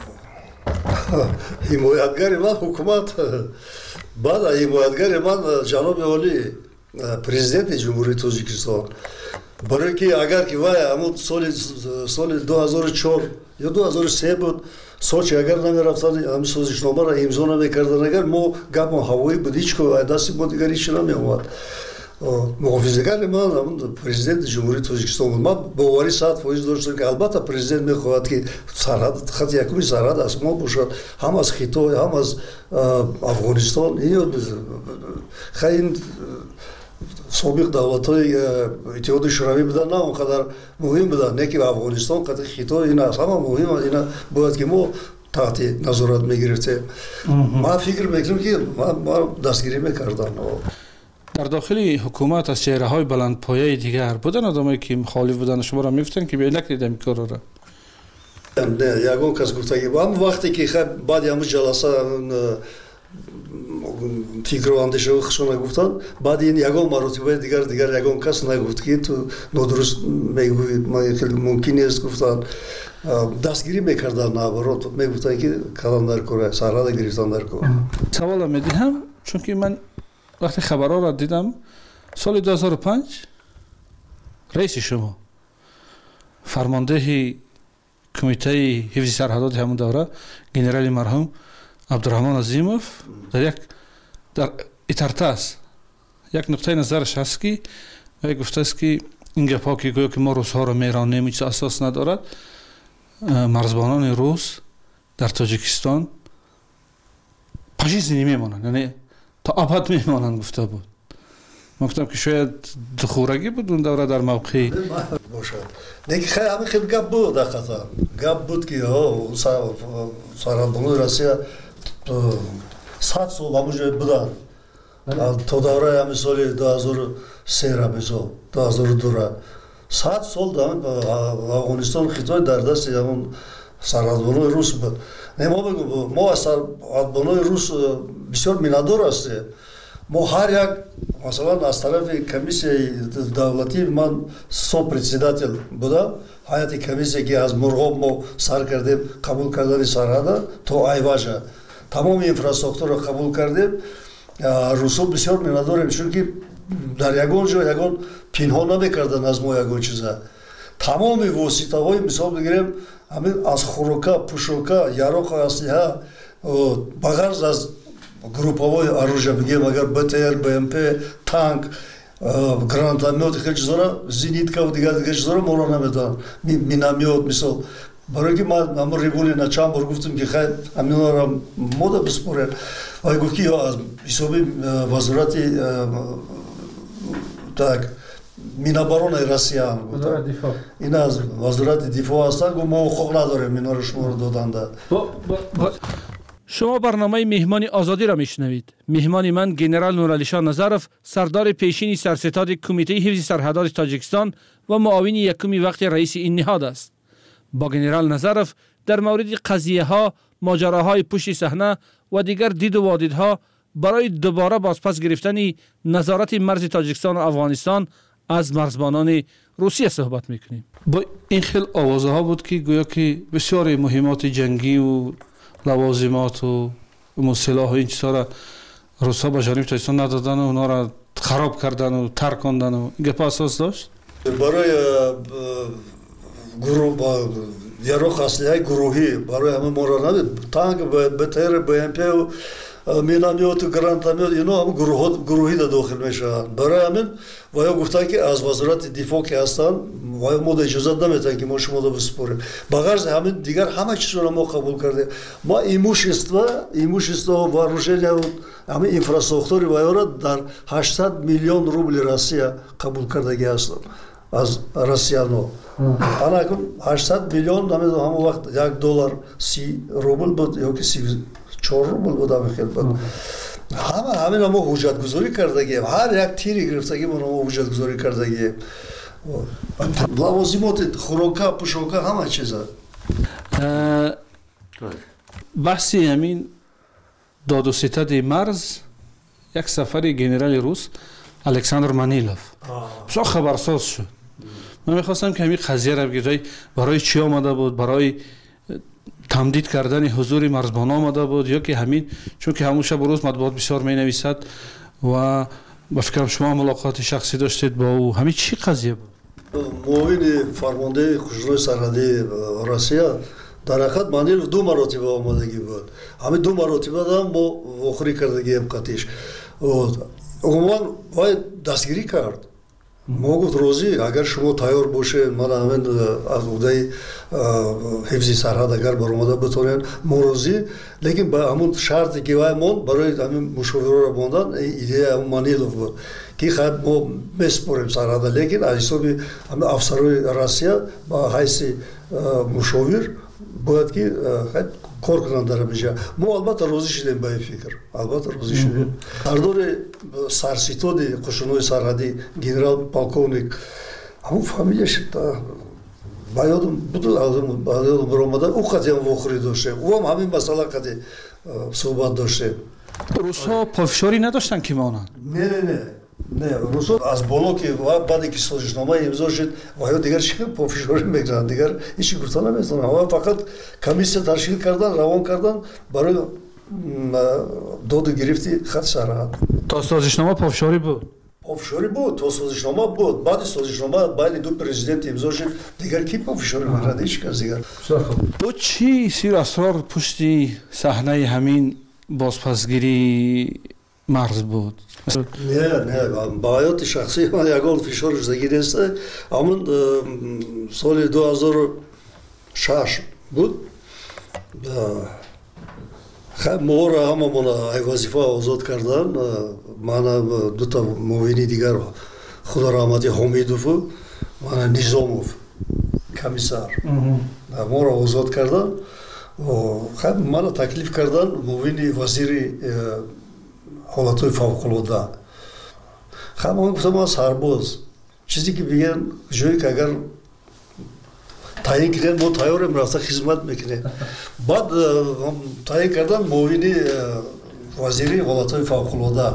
ҳимоятгари ман ҳукумат, баъд ҳимоятгари ман ҷаноби олӣ президенти ҷумҳурии Тоҷикистон. барои ки агар ки вай ҳамун соли 2004 ё 2003 буд сочи агар намерафтан ҳамин созишномаро имзо намекардан, агар мо гапмо ҳавоӣ буд ҳеч дасти мо дигар ҳеч намеомад. муҳофизагари ман ҳамун президенти ҷумҳурии Тоҷикистон буд. ман боварӣ 100% доштам ки албатта президент мехоҳад ки хати якуми сарҳад аз мо бошад, ҳам аз Хитой, ҳам аз Афғонистон. ин собиқ давлатҳои иттиҳоди шӯравӣ буданд, на он қадар муҳим буданд, не ки Афғонистон, Хитой, ин аз ҳама муҳим, ина бояд ки мо таҳти назорат мегирифтем. ман фикр мекунам ки ман дастгирӣ мекардам. дар дохили ҳукумат аз чеҳраҳои баландпояи дигар будан одамое ки мухолиф буданд, шуморо мегуфтанд ки бе накунед ин корро? не, ягон кас гуфтаги ҳам вақте ки баъди ҳамун ҷаласа фикру андешаҳои худшона гуфтанд, баъди ин ягон маротибаи дигар ягон кас нагуфт ки ту нодуруст мегӯӣ, хеле мумкин нест гуфтанд. дастгирӣ мекарданд, наоборот мегуфтанд ки калон дар кор, сарҳада гирифтан дар кор. савола медиҳам, чунки ман вақте хабарҳоро дидам соли 2005 раиси шумо фармондеҳи кумитаи ҳифзи сарҳадоди ҳамун давра генерали марҳум Абдураҳмон Азимов дар итартас як нуқтаи назараш ҳаст ки вай гуфтааст ки ин гапҳо ки гӯё ки мо русҳоро меронем ҳеҷ асос надорад. марзбонони рус дар Тоҷикистон пожизненно мемонанд, яъне то абад мемонанд гуфта буд. ман гуфтам ки шояд духурагӣ буд он давра дар мавқеи бошад. Неки ҳамин хел гап буд, ҳақиқатан гап буд ки сарҳадбонони Россия 100 сол ҳамун ҷоя буданд то давраи ҳамин соли 2003 мисол 2002 100 сол Афғонистон, Хитой дар дасти ҳамун сарҳадбонони рус буд. мо аз сарҳадбонони рус бисёр миннатдор ҳастем. мо ҳар як масалан аз тарафи комиссияи давлатӣ ман сопредседател будам, ҳайати комиссия ки аз Мурғоб мо сар кардем қабул кардани сарҳада то Айважа тамоми инфраструктураро қабул кардем. русҳо бисёр миннатдорем, чунки дар ягон ҷо ягон пинҳон намекардан аз мо ягон чиза. тамоми воситаҳои мисол бигирем ҳамин аз хӯрока, пӯшока, яроқа аслиҳа ба ғарз аз группаҳои оружия бигем агар БТР, БМП, танк, гранатомёти хеле чизора, зенитка ва дигар чизора моро намедонанд. миномёт мисол. барои ки ман ҳамун Рибули на чанд бор гуфтам ки хай ҳаминҳоро мода биспорем. вай гуфт ки аз ҳисоби вазорати так миноборонаи Россия ин аз вазорати дифоъ ҳастанд, гуфт мо ҳуқуқ надорем инҳоро шуморо доданда. шумо барномаи меҳмони озодиро мешунавед. меҳмони ман генерал Нуралишон Назаров, сардори пешини сарситоди кумитаи ҳифзи сарҳадоди Тоҷикистон ва муовини якуми вақти раиси ин ниҳод аст. бо генерал Назаров дар мавриди қазияҳо, моҷароҳои пушти саҳна ва дигар диду водидҳо барои дубора бозпас гирифтани назорати марзи Тоҷикистон ва Афғонистон аз марзбонони روسیه صحبت میکنیم. با این خیلی آوازه ها بود که گویا که بسیاری مهمات جنگی و لوازمات و سلاح و این چیزا را روس‌ها به جانب تاجیکستان ندادن و اونا را خراب کردن و ترک کردن و این گپ اساس داشت. برای گروه با یارو اصلی گروهی برای همه مورد تانک بتر BMP و مینامیات و گرانتامیات اینا هم گروهی داخل میشن. برای همین ویا گفتن که از وزارت دفاع که هستن ویا ما اجازه نمیدن که ما شما رو بسپاریم. بغرض همین دیگر همه چیز رو ما قبول کردیم. ما ایموشتوا و вооружение همه اینفراستراکتور ویا را در 800 میلیون روبل روسیه قبول کردگی هستن از روسیانو. الان 800 میلیون همون وقت $1 30 روبل بود یا که 4 روبل بود همه خیلی بود. همین ما حجت گذاری کردگیم. هر یک تیری گرفتگیم ما حجت گذاری کردگیم. لوازمات خوراکا پوشاکا همه چیزا. بحثی همین داد و ستد مرز یک سفر گنرال روس الکساندر مانیلوف بسیار خبرساز شد. من میخواستم که همین قضیه را بگید برای چی آمده بود، برای تمدید کردن حضور مرزبان آمده بود یا که همین چون که همون شب و روز مطبوعات بسیار می نویسد و با فکرم شما ملاقات شخصی داشتید با او، همین چی قضیه بود؟ معاون فرمانده قشرهای سرحدی روسیه در حقیقت مانیلوف 2 مراتبه آمدگی بود. همین 2 مراتبه هم ما آخری کردگی هم قطعش. عموما باید دستگیری کرد. ما گفت روزی اگر شما تیار باشه من همین از عهده حفظ سرحد اگر برآمده بتونین ما روزی، لیکن با همون شرطی که وایمون برای همین مشاوره را بوندن ایده همون مانیلوف بود که خب ما میسپاریم سرحد، لیکن از حساب همین افسرهای روسیه با حیث مشاور باید که کار کنند در اینجا. ما البته راضی شدیم با این فکر، البته راضی شدیم. سردار سرستاد قشرهای سرحدی گنرال پالکونیک همون فامیلیش با یادم بود، با یادم برآمده او قضیه هم واخری داشته، او هم همین مسئله قضیه صحبت داشته. روس‌ها پافشاری نداشتن که مانند؟ نه روس‌ها از بالا که بعد که سازشنامه امضا شد و دیگر چی پافشاری میکنن، دیگر هیچ گفتن نمیتونن. اما فقط کمیسیه تشکیل کردن، روان کردن برای داد گرفتی خط سرحد. تا سازشنامه پافشاری بود؟ پافشاری بود، تا سازشنامه بود. بعد سازشنامه بین 2 پرزیدنت امضا شد، دیگر کی پافشاری میکنه؟ هیچ کس دیگر. تو چی سیر اسرار پشتی صحنه همین بازپسگیری مرز بود؟ نه با حیات شخصی من یکان فشارش دگیر است. همون سال 2006 بود. خب ما را هممون وظیفه آزاد کردن. من 2 تا معاونی دیگر خدا رحمتی حمیدوف و من نظاموف کمیسر ما را آزاد کردن. خب من تکلیف کردن معاون وزیر حالتهای فوق‌العاده. خب من گفتم از سرباز چیزی که بگن جایی که اگر تعیین کردن ما تیاریم رفته خدمت میکنه. بعد تعیین کردن معاون وزیر حالتهای فوق‌العاده.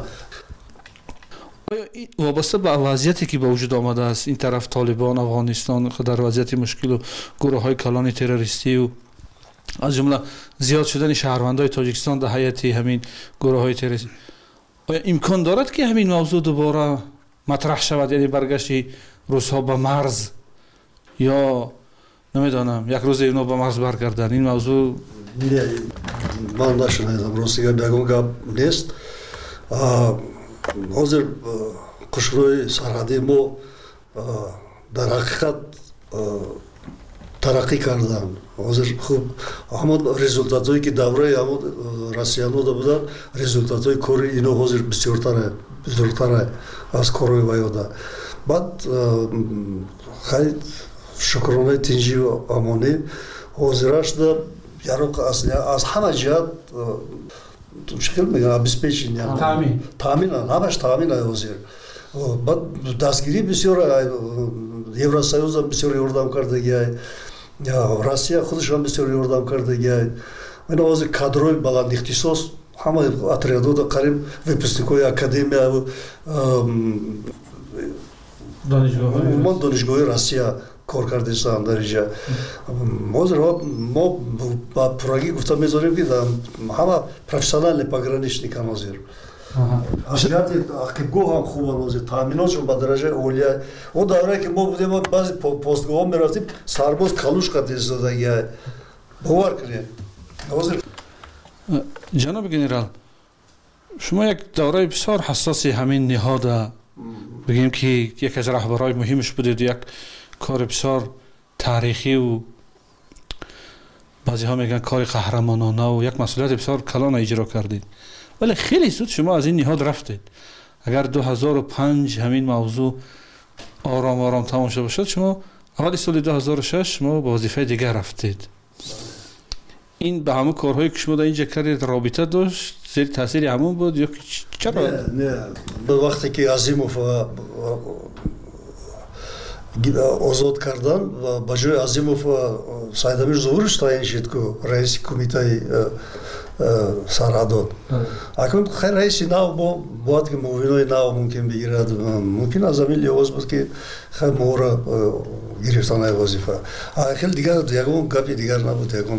وابسته به وضعیتی که به وجود آمده است این طرف طالبان افغانستان در وضعیت مشکل و گروه‌های کلان تروریستی و از جمله زیاد شدن شهروندان تاجیکستان در حیات همین گروه‌های تروریستی، آیا امکان دارد که همین موضوع دوباره مطرح شود، یعنی برگشت روس‌ها به مرز یا نمیدانم یک روز اینا به مرز برگردن؟ این موضوع من نشنیدم، راستیگه بگم گپ نیست. حاضر قشرهای سرحدی ما در حقیقت ترقی کردن. حاضر خوب همون رزولتاتایی که دوره همون روسیانو بودن، رزولتاتای کاری اینا حاضر بزرگتره از کارهای ویاده. بعد خیلی شکرانه تنجی و امانی حاضرش دا یارو از همه جهت شکل میگن ابسپیشن تامین همش تامین حاضر. بعد دستگیری بسیار یوراسیوز هم بسیار یاردم کردگی، روسیه خودش هم بسیار یاردم کردگی. من حاضر کادرهای بلند اختصاص همه اتریادات قریب ویپستیکوی اکادمیا من دانشگاه روسیه کار کردم در اینجا. ما با پراگی گفتم میذاریم که همه پروفسیونال پاگرانیشنیک هم حاضر. حاضریت عقبگاه هم خوب حاضر. تامیناتشون به درجه اولیه. اون دوره که ما بودیم بعضی پستگاه میرفتیم سرباز کالوشکا تیز دادگی. باور کنید. حاضر. جناب گنرال، شما یک دوره بسیار حساسی همین نهاد بگیم که یک از رهبرهای مهمش بودید، یک کار بسیار تاریخی و بعضی ها میگن کار قهرمانانه و یک مسئولیت بسیار کلان اجرا کردید، ولی خیلی زود شما از این نهاد رفتید. اگر 2005 همین موضوع آرام آرام تمام شده باشد، شما اولی سال 2006 شما به وظیفه دیگر رفتید. این به همه کارهایی که شما در اینجا کردید رابطه داشت؟ زیر تاثیر همون بود یا چرا؟ نه وقتی که عظیموف آزاد کردن و با جای عظیموف سایدامیر ظهورش تعیین شد که رئیس کمیته سرحدات. اکنون خیر رئیسی نو باید که معاونای نو ممکن بگیرد، ممکن از همین لحاظ بود که خیر مورا گرفتن وظیفه. خیلی دیگر یکون گپی دیگر نبود یکون.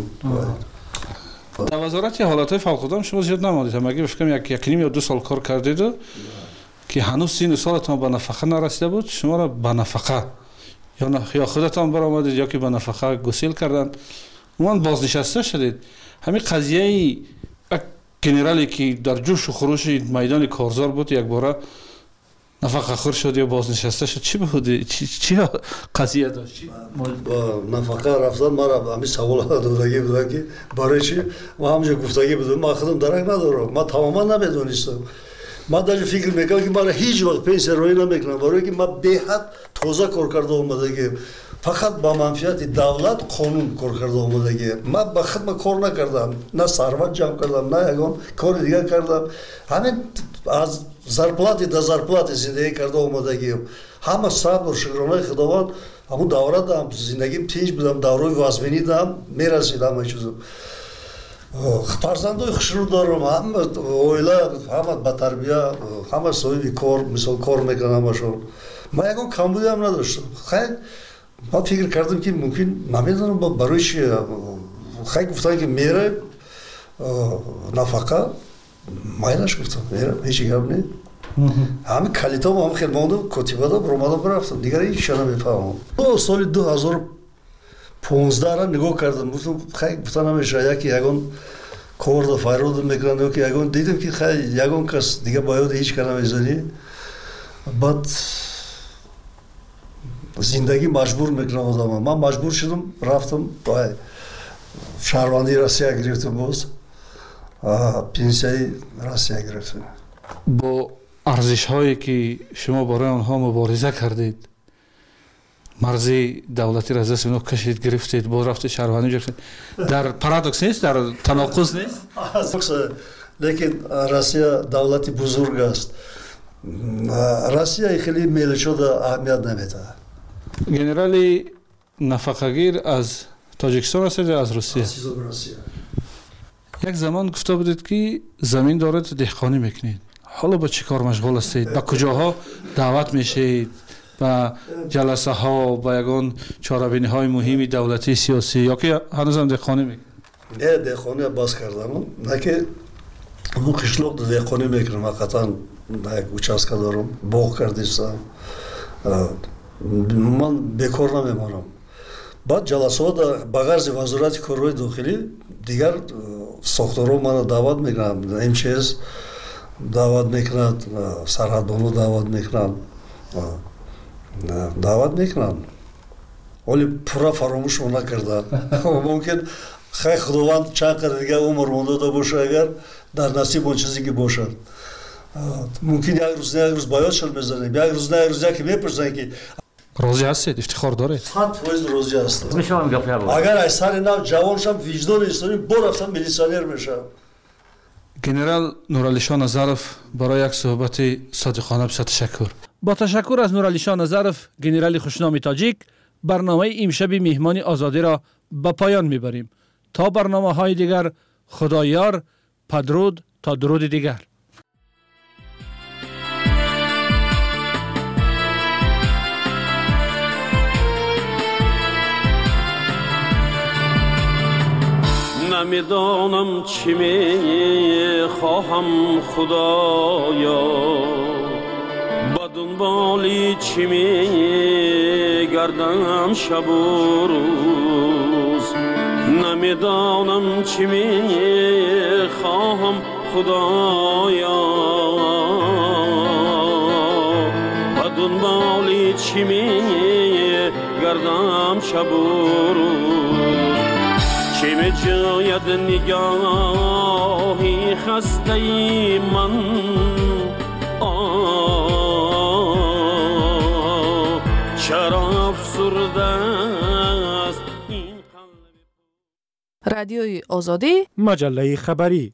در وزارت حالات فوق‌العاده شما زیاد نماندید، مگه فکر کنم یک نیم یا 2 سال کار کردید که هنوز سین سالتان به نفقه نرسیده بود، شما را به نفقه یا خودتان برآمدید یا که به نفقه گسیل کردن، اون بازنشسته شدید. همین قضیه گنرالی که در جوش و خروش میدان کارزار بود یک باره نفقه خور شد یا بازنشسته شد، چی بود؟ چی قضیه داشت؟ نفقه رفتن مرا همین سوال دادگی بودن که برای چی؟ ما همونجا گفتگی بودم، ما خودم درک ندارم، ما تماما نمیدونستم. ما در فکر میکنم که مرا هیچ وقت پنسیون روی نمیکنم، برای که ما به حد تازه کار کرده اومدگی، فقط با منفعت دولت قانون کار کرده اومدگی. ما با خود کار نکردم، نه ثروت جمع کردم، نه یگان کار دیگر کردم. همین از зарплаты до зарплаты زندگی کرده اومدگی. همه صبر و شکرانه خداوند همون دوره دارم، زندگیم تیج بودم، دوره وزمینی دارم، میرسیدم این چیزا. فرزندای خوشرو دارم، همه اویلا، همه با تربیه، همه صاحب کار، مثال کار میکنم همشون. ما یکم کمبودی هم نداشتم. خیلی من فکر کردم که ممکن نمیدونم برای چی، خیلی گفتن که میره نفقه، مایلش گفتم میرم، هیچ گپ نیست. همین کلیتام هم خیلی مانده، کتیبه دا برامدم برفتم، دیگر هیچ نمیفهمم. سال 2015 را نگاه کردم، گفتم خیلی گفتن همیشه یکان کار دا فایرود میکنند که یکان دیدم که خیلی یکان کس دیگه باید هیچ کنه میزنی. بعد زندگی مجبور میکنم آدم. من مجبور شدم رفتم با شهروندی روسیه گرفتم، باز پنسیای روسیه گرفتم. با ارزش هایی که شما برای آنها مبارزه کردید، مرزی دولتی را از دست اونها کشید گرفتید، باز رفتید شهروندی گرفتید، در پارادوکس نیست؟ در تناقض نیست؟ لیکن روسیه دولتی بزرگ است. روسیه خیلی میل شده اهمیت نمیده. گنرالی نفقه‌گیر از تاجیکستان هستید یا از روسیه؟ از روسیه. یک زمان گفته بودید که زمین دارید دهقانی میکنید. حالا با چی کار مشغول هستید؟ با کجاها دعوت میشید؟ با جلسه ها، با یگان چاره‌بینی های مهمی دولتی سیاسی، یا که هنوز هم دهقانی میکنید؟ نه دهقانی باز کردم، نه که اون قشلاق دهقانی میکنم، حقیقتا یک участка دارم، باغ کردیستم، من بیکار نمیمانم. بعد جلسات با غرض وزارت کارهای داخلی دیگر ساختارها من دعوت میکنند، МЧС دعوت میکنند، سرحدبانو دعوت میکنند، ولی پورا فراموش نکردن. ممکن خیلی خداوند چند قدر دیگه عمر مونده باشه اگر در نصیب اون چیزی که باشد. ممکن یک روز بایدشان میزنیم، یک روز که میپرسن که راضی هستید؟ افتخار دارید؟ 100% راضی هستم. اگر از سر نو جوان شم وجدان انسانی برفتم میلیسیونر میشم. گنرال نورعلی شاه نظرف برای یک صحبت صادقانه بسیار تشکر. با تشکر از نورعلی شاه نظرف، گنرال خوشنام تاجیک، برنامه امشب مهمان آزادی را به پایان میبریم. تا برنامه های دیگر، خدایار، پدرود تا درود دیگر. نمیدانم چی می خواهم خدایا با دنبالی چی می گردم شب و روز نمیدانم چی می خواهم خدایا با دنبالی چی می گردم شب و روز چی می جاید نگاهی خسته ای من چرا افسرده است این رادیوی آزادی مجله خبری.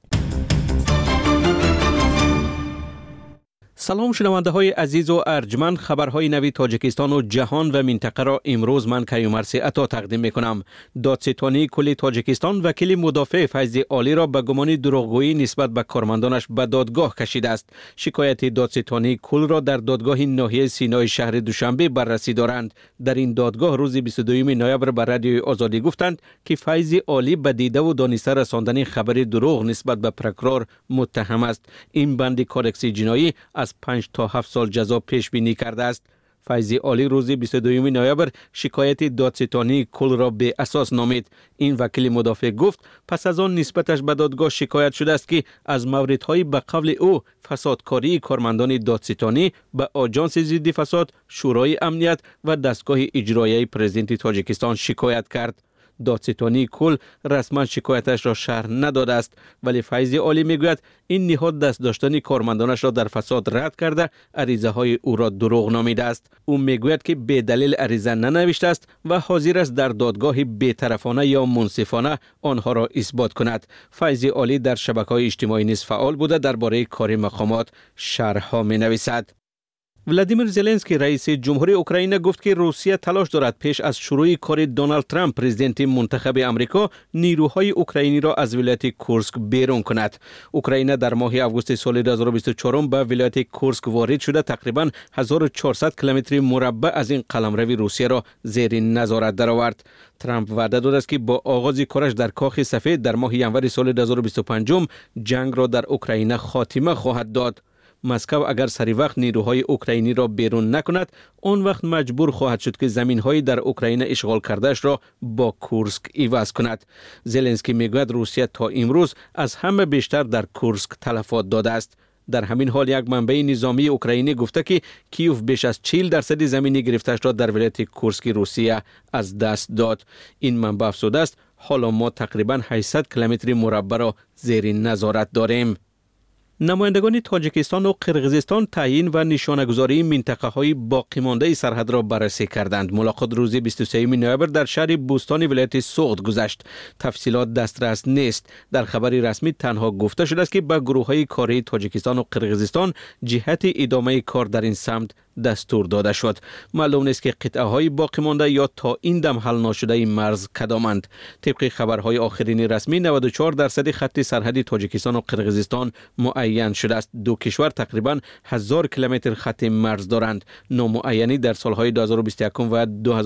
سلام شنونده های عزیز و ارجمند، خبرهای نوی تاجیکستان و جهان و منطقه را امروز من کیومرث عطا تقدیم میکنم. دادستانی کل تاجیکستان وکیل مدافع فیض عالی را به گمان دروغگویی نسبت به کارمندانش به دادگاه کشیده است. شکایت دادستانی کل را در دادگاه ناحیه سینای شهر دوشنبه بررسی دارند. در این دادگاه روز 22 نوامبر به رادیوی آزادی گفتند که فیض عالی به دیده و دانسته رساندن خبر دروغ نسبت به پروکرور متهم است. این بند کودکس جنایی از 5 تا 7 سال جزا پیش بینی کرده است. فیض عالی روز 22 نوامبر شکایت دادستانی کل را به اساس نامید. این وکیل مدافع گفت پس از آن نسبتش به دادگاه شکایت شده است که از موردهای به قول او فسادکاری کارمندان دادستانی به آژانس ضد فساد، شورای امنیت و دستگاه اجرایی پرزیدنت تاجیکستان شکایت کرد. دادستانی کل رسما شکایتش را شرح نداده است، ولی فیض عالی میگوید این نهاد دست داشتن کارمندانش را در فساد رد کرده عریضه های او را دروغ نامیده است. او میگوید که به دلیل عریضه ننوشته است و حاضر است در دادگاه بی‌طرفانه یا منصفانه آنها را اثبات کند. فیض عالی در شبکه‌های اجتماعی نیز فعال بوده درباره کار مقامات شرح‌ها می‌نویسد. ولادیمیر زلنسکی رئیس جمهوری اوکراین گفت که روسیه تلاش دارد پیش از شروع کار دونالد ترامپ پرزیدنت منتخب امریکا نیروهای اوکراینی را از ولایت کورسک بیرون کند. اوکراین در ماه آگوست سال 2024 به ولایت کورسک وارد شده تقریبا 1400 کیلومتر مربع از این قلمرو روسیه را زیر نظارت درآورد. ترامپ وعده داده است که با آغاز کارش در کاخ سفید در ماه ژانویه سال 2025 جنگ را در اوکراین خاتمه خواهد داد. مسکو اگر سری وقت نیروهای اوکراینی را بیرون نکند، آن وقت مجبور خواهد شد که زمین‌های در اوکراین اشغال کردهش را با کورسک عوض کند. زلنسکی میگوید روسیه تا امروز از همه بیشتر در کورسک تلفات داده است. در همین حال یک منبع نظامی اوکراینی گفته که کیوف بیش از 40% زمینی گرفته‌اش را در ولایت کورسک روسیه از دست داد. این منبع افزوده است حالا ما تقریبا 800 کیلومتر مربع را زیر نظارت داریم. نمایندگان تاجیکستان و قرقیزستان تعیین و نشانه‌گذاری منطقه‌های باقی مانده سرحد را بررسی کردند. ملاقات روز 23 نوامبر در شهر بوستان ولایت سوغد گذشت. تفصیلات دسترس نیست. در خبری رسمی تنها گفته شده است که به گروه‌های کاری تاجیکستان و قرقیزستان جهت ادامه کار در این سمت دستور داده شد. معلوم نیست که قطعه‌های باقی مانده یا تا این دم حل نشده این مرز کدامند. طبق خبرهای آخرین رسمی 94% خط سرحدی تاجیکستان و قرقیزستان معین شده است. دو کشور تقریبا 1000 کیلومتر خط مرز دارند. نامعینی در سالهای 2021 و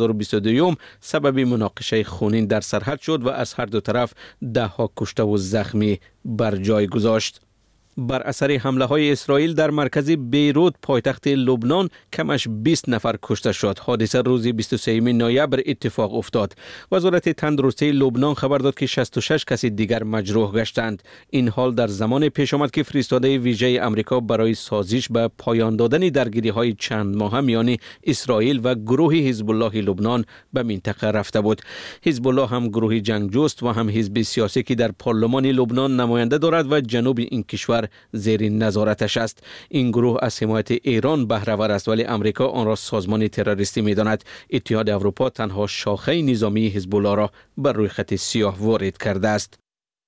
2022 سبب مناقشه خونین در سرحد شد و از هر دو طرف ده‌ها کشته و زخمی بر جای گذاشت. بر اثر حمله های اسرائیل در مرکز بیروت پایتخت لبنان کمش 20 نفر کشته شد. حادثه روز 23 نوامبر اتفاق افتاد. وزارت تندرستی لبنان خبر داد که 66 کسی دیگر مجروح گشتند. این حال در زمان پیش آمد که فرستاده ویژه آمریکا برای سازش به پایان دادن درگیری های چند ماهه میان اسرائیل و گروه حزب الله لبنان به منطقه رفته بود. حزب الله هم گروه جنگجوست و هم حزب سیاسی که در پارلمان لبنان نماینده دارد و جنوب این کشور زیر نظارتش است. این گروه از حمایت ایران بهره‌ور است، ولی امریکا آن را سازمان تروریستی می‌داند. اتحاد اروپا تنها شاخه نظامی حزب الله را بر روی خط سیاه وارد کرده است.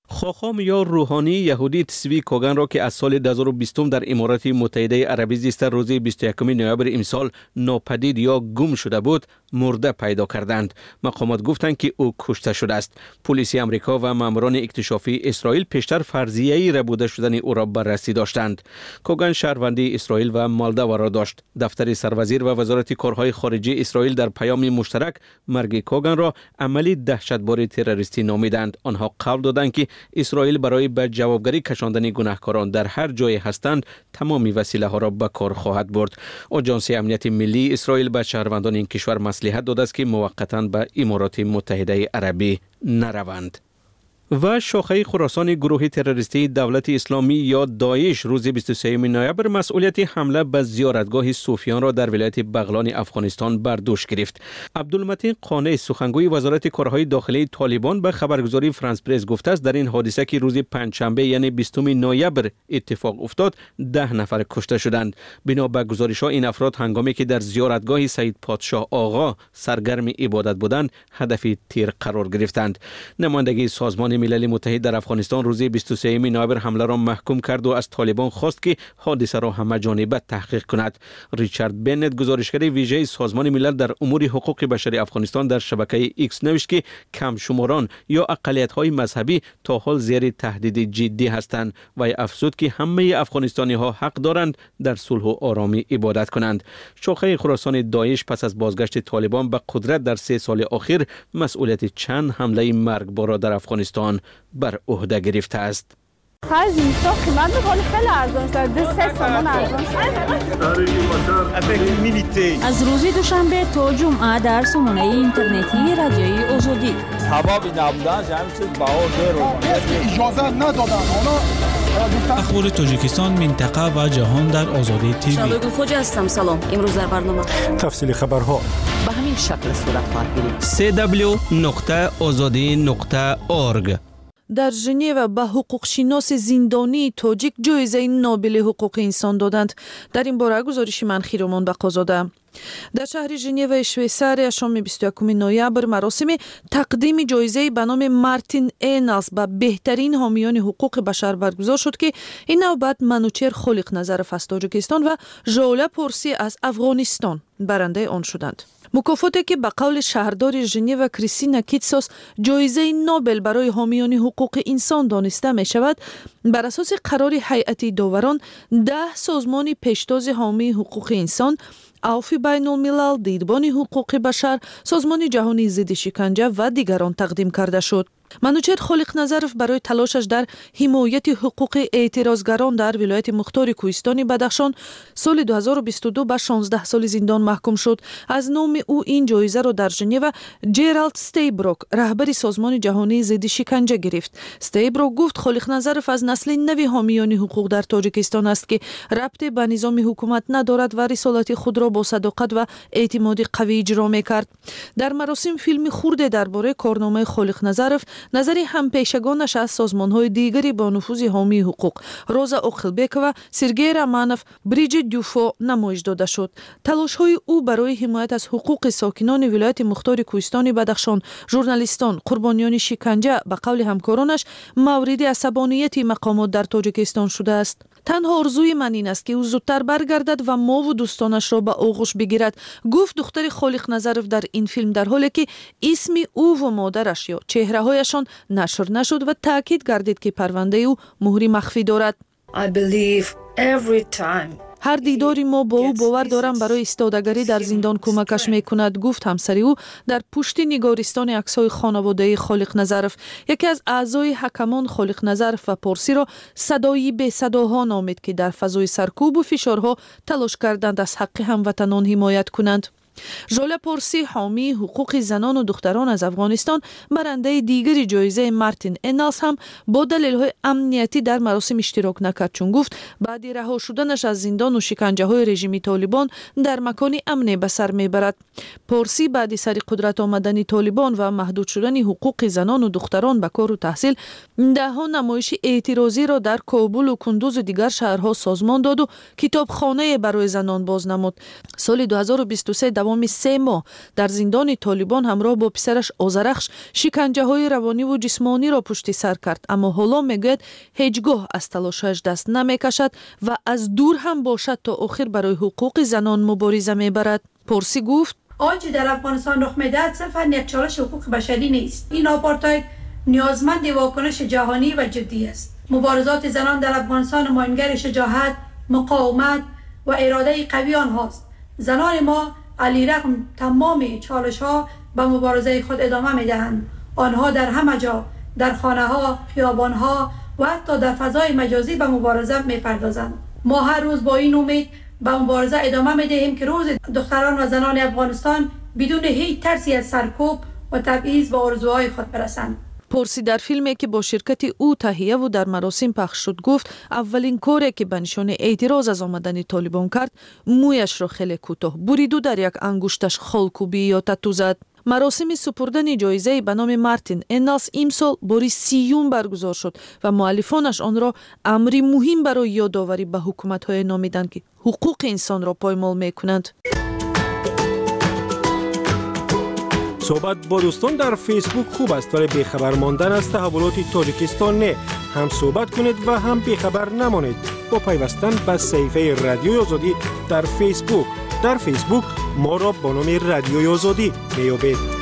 خاخام یا روحانی یهودی تسوی کوگان را که از سال 2020 در امارات متحده عربی زیست روز 21 نوامبر امسال ناپدید یا گم شده بود مرده پیدا کردند. مقامات گفتند که او کشته شده است. پلیس آمریکا و ماموران اکتشافی اسرائیل پیشتر فرضیه‌ای ربوده شدن او را بررسی داشتند. کوگان شهروندی اسرائیل و مالدو را داشت. دفتر سروزیر و وزارت کارهای خارجه اسرائیل در پیام مشترک مرگ کوگان را عملی دهشتبار تروریستی نامیدند. آنها قول دادند که اسرائیل برای به جوابگری کشاندن گناهکاران در هر جای هستند تمامی وسیله ها را به کار خواهد برد. آژانس امنیت ملی اسرائیل به شهروندان این کشور مصلحت داده است که موقتا به امارات متحده عربی نروند. و شاخه خراسان گروه تروریستی دولت اسلامی یا داعش روز 23 نوامبر مسئولیت حمله به زیارتگاه صوفیان را در ولایت بغلان افغانستان بر دوش گرفت. عبدالمتین قانع سخنگوی وزارت کارهای داخلی طالبان به خبرگزاری فرانس پرس گفته است در این حادثه که روز پنجشنبه یعنی 20 نوامبر اتفاق افتاد 10 نفر کشته شدند. بنا به گزارش‌ها این افراد هنگامی که در زیارتگاه سید پادشاه آقا سرگرم عبادت بودند هدف تیر قرار گرفتند. نمایندگی سازمان ملل متحد در افغانستان روز 23 نوامبر حمله را محکوم کرد و از طالبان خواست که حادثه را همه جانبه تحقیق کند. ریچارد بنت گزارشگر ویژه سازمان ملل در امور حقوق بشر افغانستان در شبکه ایکس نوشت که کم شماران یا اقلیت‌های مذهبی تا حال زیر تهدید جدی هستند و افزود که همه افغانستانی‌ها حق دارند در صلح و آرامی عبادت کنند. شاخه خراسان داعش پس از بازگشت طالبان به قدرت در 3 سال اخیر مسئولیت چند حمله مرگبار در افغانستان بر عهده گرفته است. خرج اینستا قیمت می‌کنه خیلی ارزان شده. 3 سامان ارزان شده. از روز دوشنبه تا جمعه در سامانه اینترنتی رادیوی آزادی. حبابی نبودن همین چیز بها زیر اجازه ندادن. اخبار تاجیکستان، منطقه و جهان در آزادی تیوی. شبگو خوجا هستم. سلام. امروز در برنامه تفصیل خبرها به همین شکل صورت خواهد گرفت. www.azadi.org. در ژنو به حقوقشناس زندانی تاجیک جایزه نوبل حقوق انسان دادند. در این باره گزارش من خیرومان بقازاده. در شهر ژنو شویساریا شام 21 نوامبر مراسم تقدیم جایزه به نام مارتین اینالز به بهترین حامیان حقوق بشر برگزار شد که این نوبت منوچهر خالق نظرف از تاجیکستان و ژولا پورسی از افغانستان برنده آن شدند. مکافاتی که به قول شهردار ژنو کریستینا کیتسوس جایزه نوبل برای حامیان حقوق انسان دانسته می شود، بر اساس قرار هیئت داوران 10 سازمان پیشتاز حامی حقوق انسان، عفو بین الملل، دیدبان حقوق بشر، سازمان جهانی ضد شکنجه و دیگران تقدیم کرده شد. منوچهر خالق نظرف برای تلاشش در حمایت حقوق اعتراضگران در ولایت مختار کوهستان بدخشان سال 2022 به 16 سال زندان محکوم شد. از نام او این جایزه را در ژنو جرالد استیبروک رهبر سازمان جهانی ضد شکنجه گرفت. استیبروک گفت خالق نظرف از نسل نوی حامیان حقوق در تاجیکستان است که ربطی به نظام حکومت ندارد و رسالت خود را با صداقت و اعتماد قوی اجرا می‌کرد. در مراسم فیلم خرد درباره کارنامه خالق نظرف نظری همپیشگانش از سازمان‌های دیگری با نفوذ حامی حقوق روزا اوخلبک و سرگئی رامانوف، بریجیت دیوفو نمایش داده شد. تلاش‌های او برای حمایت از حقوق ساکنان ولایت مختار کوهستان بدخشان، ژورنالیستان، قربانیان شکنجه به قول همکارانش مورد عصبانیت مقامات در تاجیکستان شده است. تنها آرزوی من این است که او زودتر برگردد و ما و دوستانش را به آغوش بگیرد، گفت دختر خالق نظرف در این فیلم، در حالی که اسم او و مادرش یا چهره‌هایشان نشر نشد و تاکید گردید که پرونده او مهری مخفی دارد. هر دیداری ما با او باور دارم برای استادگری در زندان کمکش میکند، گفت همسری او در پشت نگارستان عکس‌های خانواده خالق نظرف. یکی از اعضای حکمان خالق نظرف و پارسی را صدایی به صداها نامید که در فضای سرکوب و فشارها تلاش کردند از حق هموطنان حمایت کنند. ژولا پورسی حامی حقوق زنان و دختران از افغانستان برنده دیگری جایزه مارتین اینالز هم با دلایل امنیتی در مراسم اشتراک نکرد، چون گفت بعد رها شدنش از زندان و شکنجه های رژیم طالبان در مکانی امن به سر میبرد. پورسی بعد سر قدرت آمدن طالبان و محدود شدن حقوق زنان و دختران به کار و تحصیل دهها نمایش اعتراضی را در کابل و کندوز و دیگر شهرها سازمان داد و کتابخانه برای زنان باز نمود. سال 2023 دوام 3 ماه در زندان طالبان همراه با پسرش آذرخش شکنجه‌های روانی و جسمانی را پشت سر کرد، اما حالا میگوید هیچگاه از تلاشش دست نمیکشد و از دور هم باشد تا آخر برای حقوق زنان مبارزه میبرد. پارسی گفت آنچه در افغانستان رخ میدهد صرفاً یک چالش حقوق بشری نیست. این آپارتاید نیازمند واکنش جهانی و جدی است. مبارزات زنان در افغانستان نمایانگر شجاعت، مقاومت و اراده قوی آنهاست. زنان ما علیرغم تمام چالش‌ها به مبارزه خود ادامه می‌دهند. آنها در همه جا، در خانه‌ها، خیابان‌ها و حتی در فضای مجازی به مبارزه می‌پردازند. ما هر روز با این امید به مبارزه ادامه می‌دهیم که روز دختران و زنان افغانستان بدون هیچ ترسی از سرکوب و تبعیض به آرزوهای خود برسند. پارسی در فیلمی که با شرکت او تهیه و در مراسم پخش شد گفت اولین کاری که به نشانه اعتراض از آمدن طالبان کرد مویش را خیلی کوتاه برید و در یک انگشتش خال کوبی یا تتو زد. مراسم سپردن جایزه به نام مارتین انالس امسال باری 30 برگزار شد و مؤلفانش آن را امری مهم برای یادآوری به حکومت‌های نامیدند که حقوق انسان را پایمال می‌کنند. صحبت با دوستان در فیسبوک خوب است ولی بیخبر ماندن از تحولات تاجیکستان نه. هم صحبت کنید و هم بیخبر نمانید با پیوستن به صفحه رادیوی آزادی در فیسبوک. در فیسبوک ما را با نام رادیوی آزادی میابید.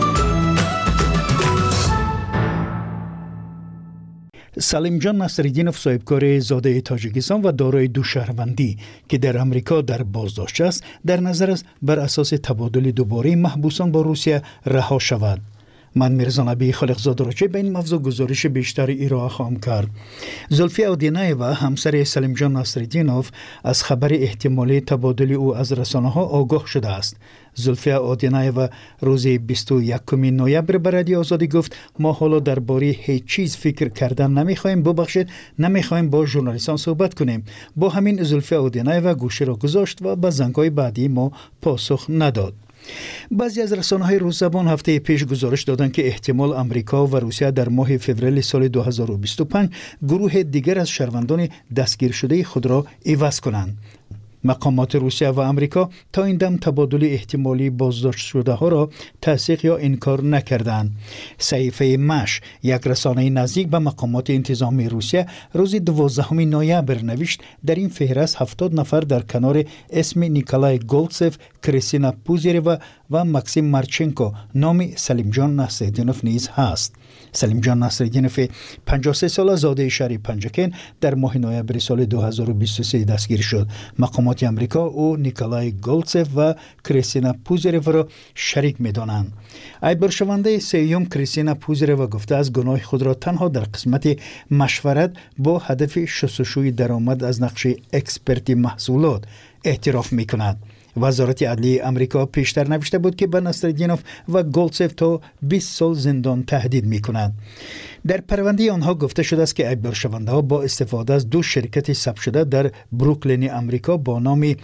سلیم جان نصرالدینوف صاحبکار زاده تاجیکستان و دارای 2 شهروندی که در امریکا در بازداشت است در نظر است بر اساس تبادل دوباره محبوسان با روسیه رها شود. من میرزا نبی خالقزاد را چه به این موضوع گزارش بیشتری ارائه خواهم کرد. زلفی اودینایوا همسر سلیم جان نصرالدینوف از خبر احتمالی تبادل او از رسانه‌ها آگاه شده است. زلفی اودینایوا روز 21 نوامبر به رادیو آزادی گفت ما حالا درباره هیچ چیز فکر کردن نمیخوایم، ببخشید نمیخوایم با ژورنالیستان صحبت کنیم. با همین زلفی اودینایوا گوشه را گذاشت و به زنگ‌های بعدی ما پاسخ نداد. بعضی از رسانه‌های روس زبان هفته پیش گزارش دادند که احتمال امریکا و روسیه در ماه فوریه سال 2025 گروه دیگر از شهروندان دستگیر شده خود را عوض کنند. مقامات روسیه و امریکا تا این دم تبادل احتمالی بازداشت شده ها را تصدیق یا انکار نکردند. صحیفه مش، یک رسانه نزدیک به مقامات انتظامی روسیه، روز 12 نوامبر نوشت در این فهرست 70 نفر در کنار اسم نیکولای گولتسف، کریستینا پوزیروا و ماکسیم مارچنکو نام سلیم جان نصرالدینوف نیز هست. سلیم جان نصرالدینوف 53 ساله زاده شهر پنجکن در ماه نوامبر سال 2023 دستگیر شد. مقامات امریکا او نیکولای گولتسف و کریستینا پوزیروا را شریک می‌دانند. ایبرشونده سیوم کریستینا پوزیروا گفته از گناه خود را تنها در قسمت مشورت با هدف شستشوی درآمد از نقش اکسپرتی محصولات اعتراف می‌کند. وزارت عدلیه امریکا پیشتر نوشته بود که به نصرالدینوف و گولتسف تا 20 سال زندان تهدید می‌کند. در پرونده آنها گفته شده است که ایبرشونده‌ها با استفاده از 2 شرکت ثبت شده در بروکلین امریکا با نام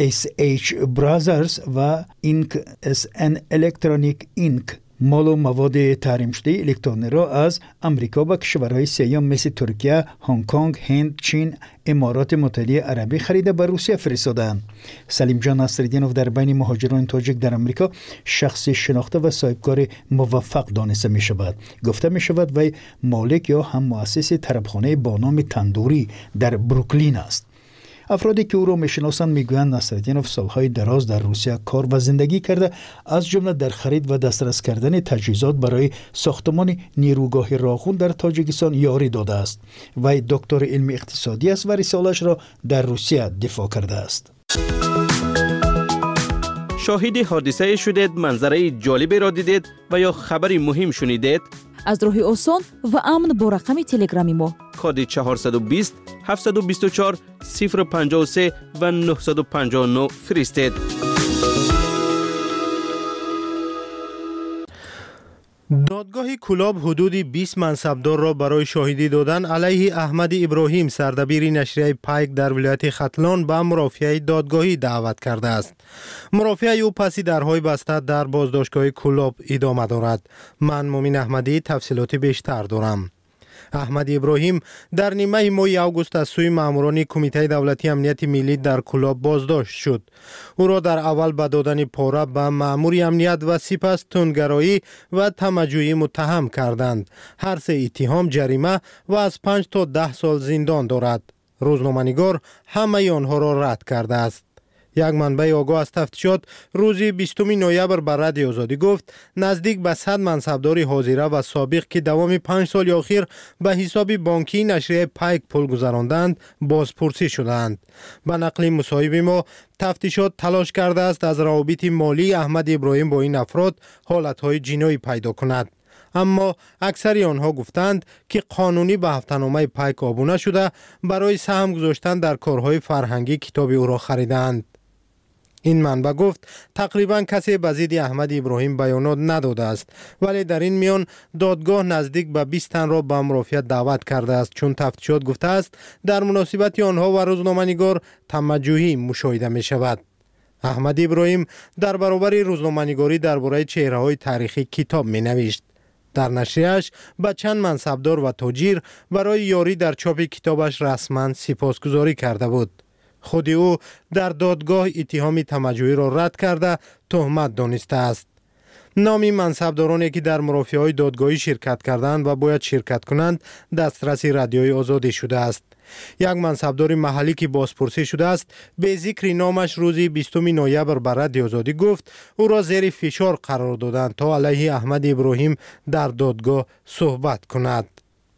SH Brothers و Inc. SN Electronic Inc. مال و مواد تحریم شده الکترونی را از امریکا و کشورهای سوم مثل ترکیه، هنگ کنگ، هند، چین، امارات متحده عربی خریده به روسیه فرستادند. سلیم جان نصرالدینوف در بین مهاجران تاجیک در امریکا شخصی شناخته و صاحبکار موفق دانسته می شود. گفته می شود وی مالک یا هم مؤسس طربخانه با نام تندوری در بروکلین است. افرادی که او را میشناسند میگویند نصرالدینوف سالهای دراز در روسیه کار و زندگی کرده، از جمله در خرید و دسترس کردن تجهیزات برای ساختمان نیروگاه راغون در تاجیکستان یاری داده است. وی دکتر علم اقتصادی است و رساله‌اش را در روسیه دفاع کرده است. شاهد حادثه شدید، منظره جالبی را دیدید و یا خبری مهم شنیدید؟ از راه آسان و امن با رقم تلگرامی ما کد 420 724 053 و 959 فرستید. دادگاه کلاب حدود 20 منصبدار را برای شاهدی دادن علیه احمد ابراهیم سردبیر نشریه پایک در ولایت ختلان به مرافعه دادگاهی دعوت کرده است. مرافعه او پس درهای بسته در بازداشتگاه کلاب ادامه دارد. من مومن احمدی تفصیلات بیشتر دارم. احمد ابراهیم در نیمه ماه آگوست از سوی ماموران کمیته دولتی امنیت ملی در کلاب بازداشت شد. او را در اول به دادن پاره به مامور امنیت و سپس تندگرایی و تمجویی متهم کردند. هر سه اتهام جریمه و از 5 تا 10 سال زندان دارد. روزنامه‌نگار همه آنها را رد کرده است. یک منبع آگاه از تفتیشات روز 20 نوامبر بر رادیو آزادی گفت نزدیک به 100 منصبدار حاضره و سابق که دوام 5 سال اخیر به حساب بانکی نشریه پایک پول گذراندند بازپرسی شدند. به نقل مصاحب ما تفتیشات تلاش کرده است از روابط مالی احمد ابراهیم با این افراد حالتهای جنایی پیدا کند. اما اکثر آنها گفتند که قانونی به هفته‌نامه پایک آبونه شده برای سهم گذاشتن در کارهای فرهنگی کتاب او را خریدند. این منبع گفت تقریبا کسی به ضد احمد ابراهیم بیانات نداده است، ولی در این میان دادگاه نزدیک به 20 تن را به مرافعت دعوت کرده است، چون تفتیشات گفته است در مناسبت آنها و روزنامه‌نگار تمجویی مشاهده می شود. احمد ابراهیم در برابر روزنامه‌نگاری درباره چهره‌های تاریخی کتاب می نوشت. در نشریه‌اش به چند منصبدار و تاجر برای یاری در چاپ کتابش رسما سپاسگزاری کرده بود. خود او در دادگاه اتهام تمجویی را رد کرده تهمت دانسته است. نام منصبدارانی که در مرافعه‌های دادگاهی شرکت کردند و باید شرکت کنند دسترس رادیوی آزادی شده است. یک منصبدار محلی که بازپرسی شده است به ذکر نامش روز 20 نوامبر بر رادیو آزادی گفت او را زیر فشار قرار دادند تا علیه احمد ابراهیم در دادگاه صحبت کند.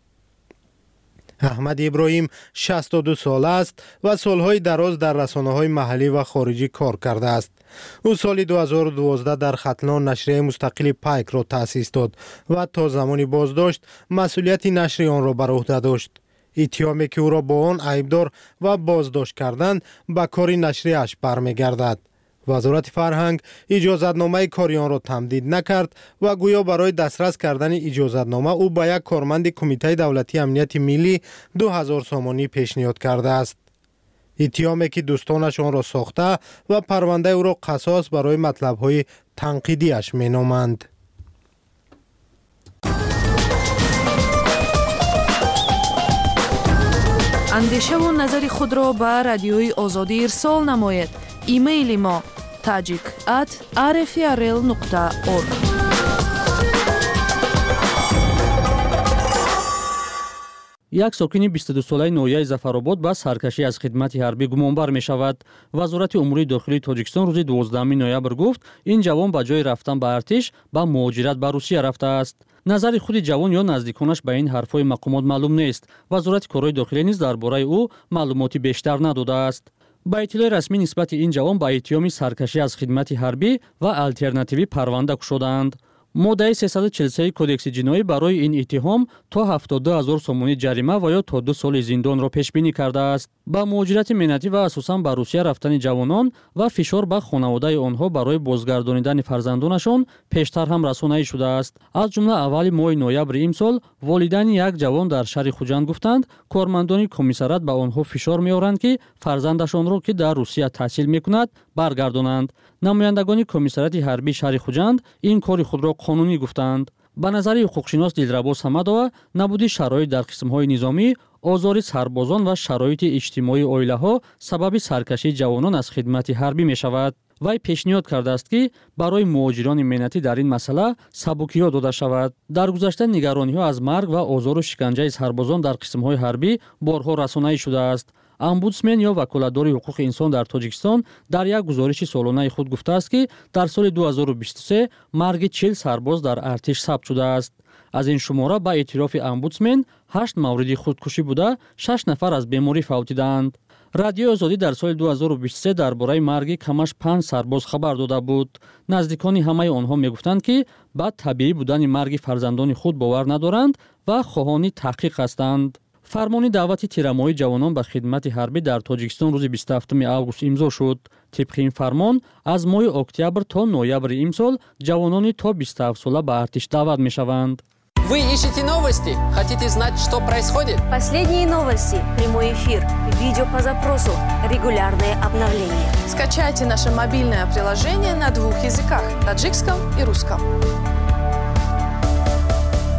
احمد ابراهیم 62 ساله است و سالهای دراز در رسانه‌های محلی و خارجی کار کرده است. او سال 2012 در ختلان نشریه مستقل پایک را تأسیس داد و تا زمانی بازداشت مسئولیت نشر آن را بر عهده داشت. اتهامی که او را با آن عیبدار و بازداشت کردند به کار نشریه‌اش برمیگردد. وزارت فرهنگ اجازتنامه کاری آن را تمدید نکرد و گویا برای دسترس کردن اجازتنامه او به یک کارمند کمیته دولتی امنیت ملی 2000 سامانی پیشنهاد کرده است. اتهامی که دوستانش آن را ساخته و پرونده او را قصاص برای مطلب‌های تنقیدیش می‌نامند. اندیشه و نظر خود را به رادیوی آزادی ارسال نماید. ایمیل ما tajik@rfrl.org. یک ساکن 22 ساله نویای زفرآباد با سرکشی از خدمت حربی گمانبر می شود. وزارت امور داخلی تاجیکستان روز 12 نوامبر گفت این جوان به جای رفتن به ارتش با مهاجرت به روسیه رفته است. نظر خود جوان یا نزدیکانش به این حرفهای مقامات معلوم نیست. وزارت کارهای داخلی نیز درباره او معلوماتی بیشتر نداده است. با اطلاع رسمی نسبت این جوان با اتهام سرکشی از خدمت حربی و الтернативی پرونده شدند. ماده 343 کدکس جنایی برای این اتهام تا 72000 سومانی جریمه و یا تا 2 سال زندان را پیش بینی کرده است. با مهاجرت ملتی و اساساً به روسیه رفتن جوانان و فشار به خانواده آنها برای بازگردانیدن فرزندانشان پیشتر هم رسانه‌ای شده است. از جمله اول ماه نوامبر امسال والدین یک جوان در شهر خوجند گفتند کارمندان کمیساریات به آنها فشار می‌آورند که فرزندشان را که در روسیه تحصیل می‌کند برگردانند. نمایندگان کمیساریات حربی شهر خوجند این کار خود را قانونی گفتند. به نظر حقوقشناس دلربا صمدова نبودی شرایط در قسم‌های نظامی، آزار سربازان و شرایط اجتماعی عائله‌ها سبب سرکشی جوانان از خدمت حربی می‌شود. وی پیشنهاد کرده است که برای مهاجران ملتی در این مسئله سبکی‌ها داده شود. در گذشته نگرانی‌ها از مرگ و آزار و شکنجه سربازان در قسم‌های حربی بارها رسانه‌ای شده است. омбудсмен یا وکالتدار حقوق انسان در تاجیکستان در یک گزارش سالانه خود گفته است که در سال 2023 مرگ 40 سرباز در ارتش ثبت شده است. از این شماره با اعتراف омбудсмен 8 مورد خودکشی بوده، 6 نفر از بیماری فوتیدند. رادیو آزادی در سال 2023 درباره مرگ کمش 5 سرباز خبر داده بود. نزدیکان همه آنها میگفتند که با طبیعی بودن مرگ فرزندان خود باور ندارند و خواهان تحقیق هستند. فرمان دعوت تیرمایی جوانان به خدمت حربی در تاجیکستان روز 27 آگوست امضا شد. طبق این فرمان از ماه اکتبر تا نوامبر امسال جوانان تا 27 ساله به ارتش دعوت میشوند. Вы ищете новости? Хотите знать, что происходит? Последние новости, прямой эфир, видео по запросу, регулярные обновления. Скачайте наше мобильное приложение на 2 языках – таджикском и русском.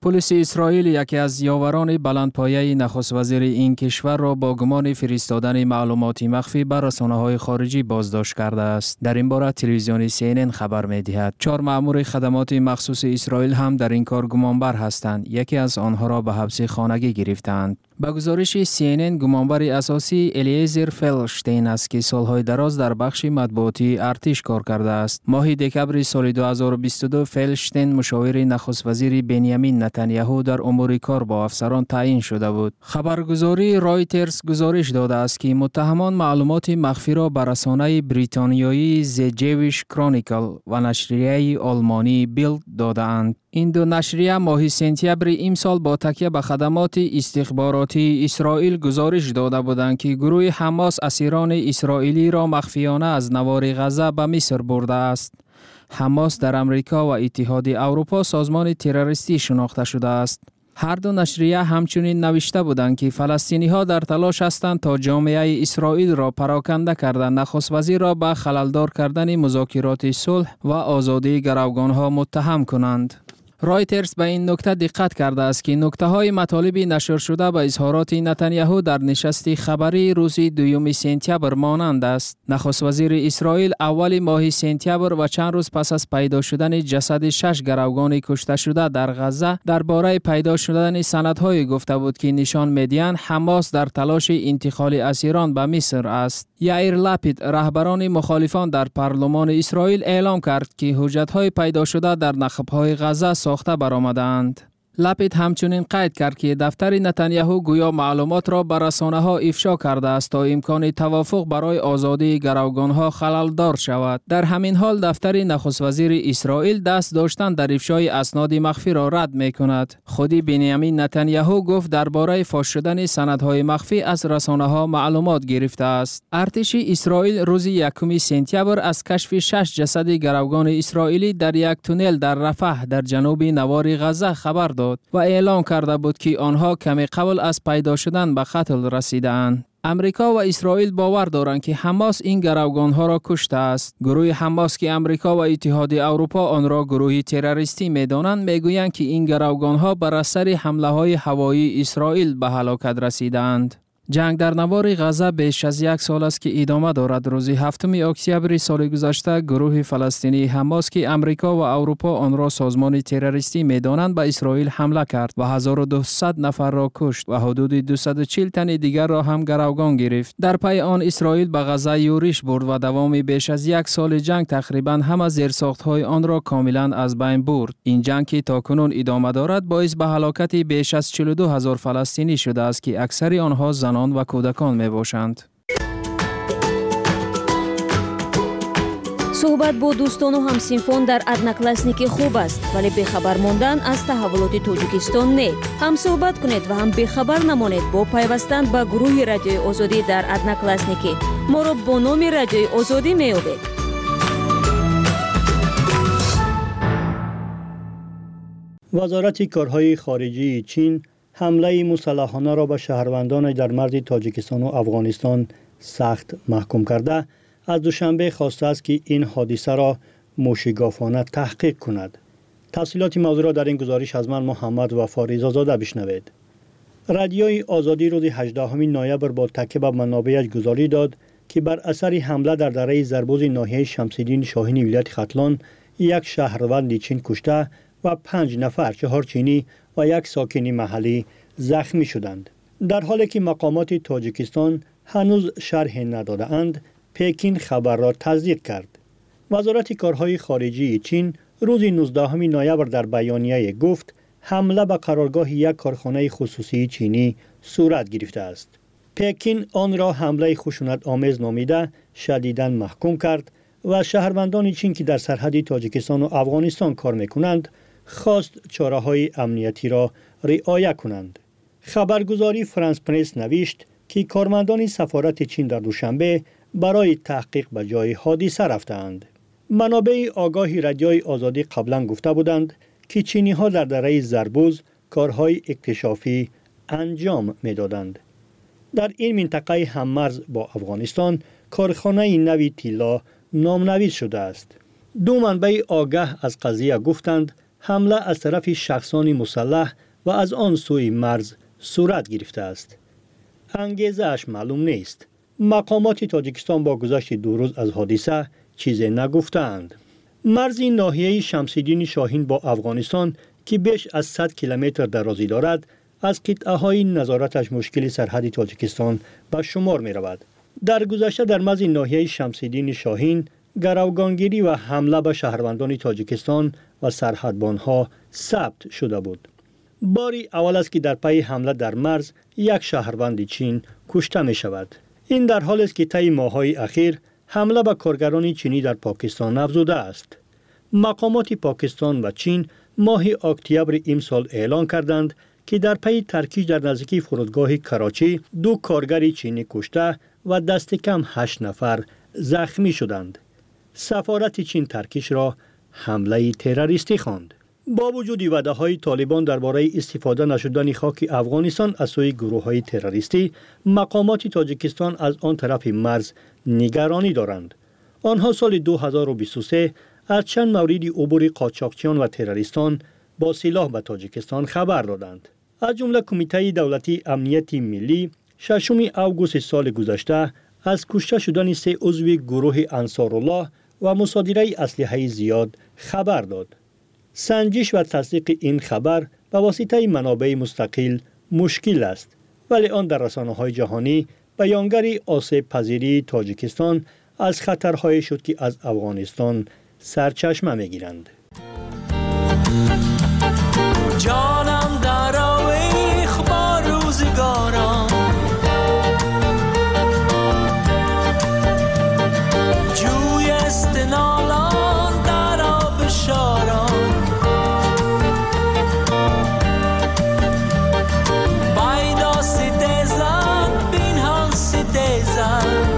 پلیس اسرائیل یکی از یاوران بلندپایه نخست وزیر این کشور را با گمان فرستادن معلوماتی مخفی بر رسانه‌های خارجی بازداشت کرده است. در این باره تلویزیون CNN خبر می‌دهد 4 مأمور خدمات مخصوص اسرائیل هم در این کار گمانبر هستند. یکی از آنها را به حبس خانگی گرفتند. با گزارش CNN گمانبر اساسی الیزر فلشتین است که سالهای دراز در بخش مطبوعاتی ارتش کار کرده است. ماه دکبر سال 2022 فلشتین مشاور نخست وزیر بنیامین نتانیاهو در امور کار با افسران تعیین شده بود. خبرگزاری رایترز گزارش داده است که متهمان معلومات مخفی را به رسانه بریتانیایی The Jewish Chronicle و نشریه آلمانی بیلد دادند. این دو نشریه ماه سپتامبر امسال با تکیه به خدمات استخباراتی اسرائیل گزارش داده بودند که گروه حماس اسیران اسرائیلی را مخفیانه از نوار غزه به مصر برده است. حماس در امریکا و اتحاد اروپا سازمان تروریستی شناخته شده است. هر دو نشریه همچنین نوشته بودند که فلسطینی ها در تلاش هستند تا جامعه اسرائیل را پراکنده کردند، نخست وزیر را به خللدار کردن مذاکرات صلح و آزادی گروگان ها متهم کنند. رایترز به این نکته دقت کرده است که نکته های مطالب نشر شده به اظهارات نتانیاهو در نشست خبری روز 2 سپتامبر مانند است. نخست وزیر اسرائیل اول ماه سپتامبر و چند روز پس از پیدا شدن جسد 6 گروگان کشته شده در غزه درباره پیدا شدن سندهای گفته بود که نشان می‌دهند حماس در تلاش انتقال اسیران به مصر است. یائیر لپید رهبران مخالفان در پارلمان اسرائیل اعلام کرد که حجت‌های پیدا شده در نخب‌های غزه ساخته برآمدند. لپید همچنین قید کرد که دفتر نتانیاهو گویا معلومات را به رسانه‌ها افشا کرده است تا امکان توافق برای آزادی گروگان‌ها خلل‌دار شود. در همین حال دفتر نخست وزیر اسرائیل دست داشتن در افشای اسناد مخفی را رد می‌کند. خودی بنیامین نتانیاهو گفت درباره فاش شدن سندهای مخفی از رسانه‌ها معلومات گرفته است. ارتش اسرائیل روز 1 سپتامبر از کشف 6 جسد گروگان اسرائیلی در یک تونل در رفح در جنوب نوار غزه خبر داد و اعلام کرده بود که آنها کمی قبل از پیدا شدن به قتل رسیدند. امریکا و اسرائیل باور دارند که حماس این گروگانها را کشته است. گروه حماس که امریکا و اتحاد اروپا آن را گروه تروریستی می‌دانند میگویند که این گروگانها بر اثر حمله‌های هوایی اسرائیل به هلاکت رسیدند. جنگ در نوار غزه بیش از 1 سال است که ادامه دارد. روز 7 اکتبر سال گذشته گروه فلسطینی حماس که امریکا و اروپا آن را سازمان تروریستی می‌دانند به اسرائیل حمله کرد و 1200 نفر را کشت و حدود 240 تن دیگر را هم گروگان گرفت. در پی آن اسرائیل به غزه یورش برد و دوام بیش از 1 سال جنگ تقریباً همه زیرساخت‌های آن را کاملاً از بین برد. این جنگ که تاکنون ادامه دارد باعث به هلاکت بیش از 42000 فلسطینی شده است که اکثر آنها زنان و کودکان می باشند. صحبت با دوستان و همسینفان در ادناکلاسنیک خوب است، ولی بخبر ماندن از تحولات تاجیکستان نه. هم صحبت کنید و هم بخبر نمانید با پیوستن به گروه رادیوی آزادی در ادناکلاسنیک. ما را با نام رادیوی آزادی می یابید. وزارت کارهای خارجی چین حمله مسلحانه را به شهروندان در مرز تاجیکستان و افغانستان سخت محکوم کرده، از دوشنبه خواسته است که این حادثه را موشگافانه تحقیق کند. تفصیلات موضوع را در این گزارش از من محمد وفا رضازاده بشنوید. رادیوی آزادی روز 18 نوامبر با تکیه بر منابعش گزارش داد که بر اثر حمله در دره زربوز ناحیه شمس‌الدین شاهین ولایت ختلان یک شهروند چین کشته و 5 نفر 4 چینی و 1 ساکن محلی زخمی شدند. در حالی که مقامات تاجیکستان هنوز شرح نداده اند، پکین خبر را تصدیق کرد. وزارت کارهای خارجی چین روز 19 نوامبر در بیانیه گفت حمله به قرارگاه یک کارخانه خصوصی چینی صورت گرفته است. پکین آن را حمله خشونت آمیز نامیده شدیداً محکوم کرد و شهروندان چین که در سرحد تاجیکستان و افغانستان کار می‌کنند خواست چاره‌های امنیتی را رعایت کنند. خبرگزاری فرانس پرس نوشت که کارمندان سفارت چین در دوشنبه برای تحقیق به جای حادثه رفتند. منابع آگاهی رادیوی آزادی قبلا گفته بودند که چینی‌ها در دره زربوز کارهای اکتشافی انجام می‌دادند. در این منطقه هممرز با افغانستان کارخانه نوی طلا نامنویس شده است. 2 منبع آگاه از قضیه گفتند حمله از طرف شخصان مسلح و از آن سوی مرز صورت گرفته است. انگیزه اش معلوم نیست. مقامات تاجیکستان با گذشت 2 روز از حادثه چیزی نگفتند. مرز ناحیه شمس‌الدین شاهین با افغانستان که بیش از 100 کیلومتر درازی دارد، از قطعه‌های نظارتش مشکل سرحد تاجیکستان به شمار می رود. در گذشته در مرز ناحیه شمس‌الدین شاهین گروگانگیری و حمله به شهروندان تاجیکستان و سرحدبانها ثبت شده بود. باری اول است که در پی حمله در مرز یک شهروند چین کشته می شود. این در حالی است که طی ماه‌های اخیر حمله به کارگران چینی در پاکستان افزوده است. مقامات پاکستان و چین ماه اکتبر امسال اعلان کردند که در پی ترکیش در نزدیکی فرودگاه کراچی 2 کارگر چینی کشته و دست کم 8 نفر زخمی شدند. سفارت چین ترکیش را حمله تروریستی خواند. با وجود وعده‌های طالبان درباره استفاده نشدن خاک افغانستان از سوی گروه‌های تروریستی، مقامات تاجیکستان از آن طرف مرز نگرانی دارند. آنها سال 2023 از چند مورد عبور قاچاقچیان و تروریستان با سلاح به تاجیکستان خبر دادند. از جمله کمیته دولتی امنیت ملی 6 اوگوست سال گذشته از کشته شدن 3 عضو گروه انصارالله و مصادره اسلحه زیاد خبر داد. سنجش و تصدیق این خبر به واسطه منابع مستقل مشکل است، ولی آن در رسانه‌های جهانی بیانگر آسیب پذیری تاجیکستان از خطرهای شد که از افغانستان سرچشمه می‌گیرند. جانم در آویخ با روزگاران، جوی استنالان در آب شاران، بایدا ستیزن بینهان ستیزن،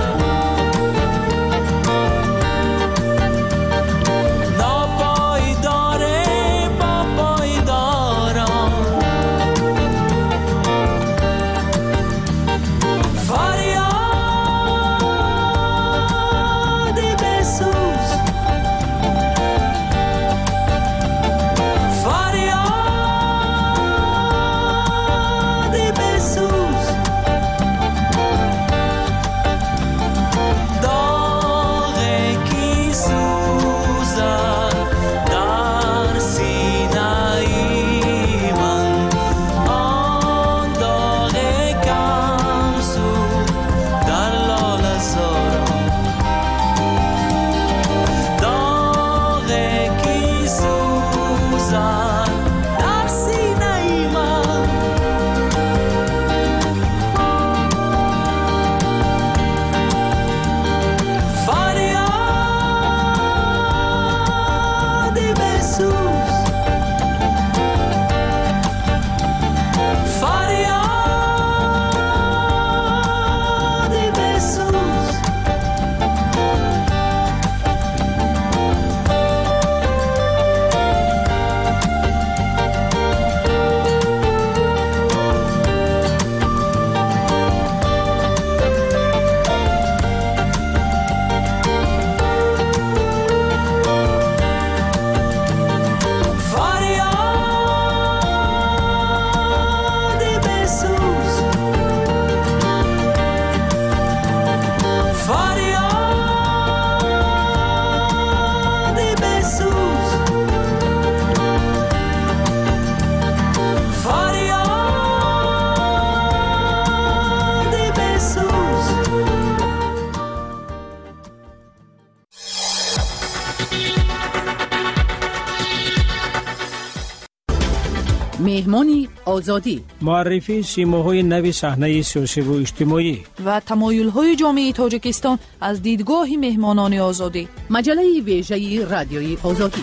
مهمانی آزادی، معرفی سیماهای نوی صحنه سیاسی و اجتماعی و تمایل‌های جامعه تاجیکستان از دیدگاه مهمانان آزادی. مجله ویژه رادیوی آزادی.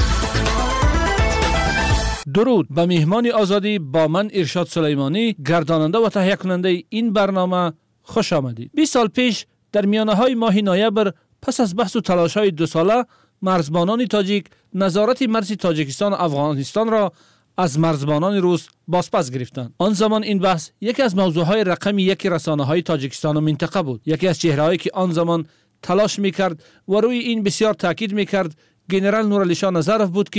درود به مهمان آزادی، با من ارشاد سلیمانی، گرداننده و تهیه کننده این برنامه خوش آمدید. 20 سال پیش در میانه‌های ماه نوامبر، پس از بحث و تلاش‌های 2 ساله، مرزبانان تاجیک نظارت مرز تاجیکستان و افغانستان را از مرزبانان روس بازپس گرفتند. آن زمان این بحث یکی از موضوعهای رقم 1 رسانه‌های تاجیکستان و منطقه بود. یکی از چهره‌هایی که آن زمان تلاش می‌کرد و روی این بسیار تاکید می‌کرد، ژنرال نورعلی شاه نظرف بود که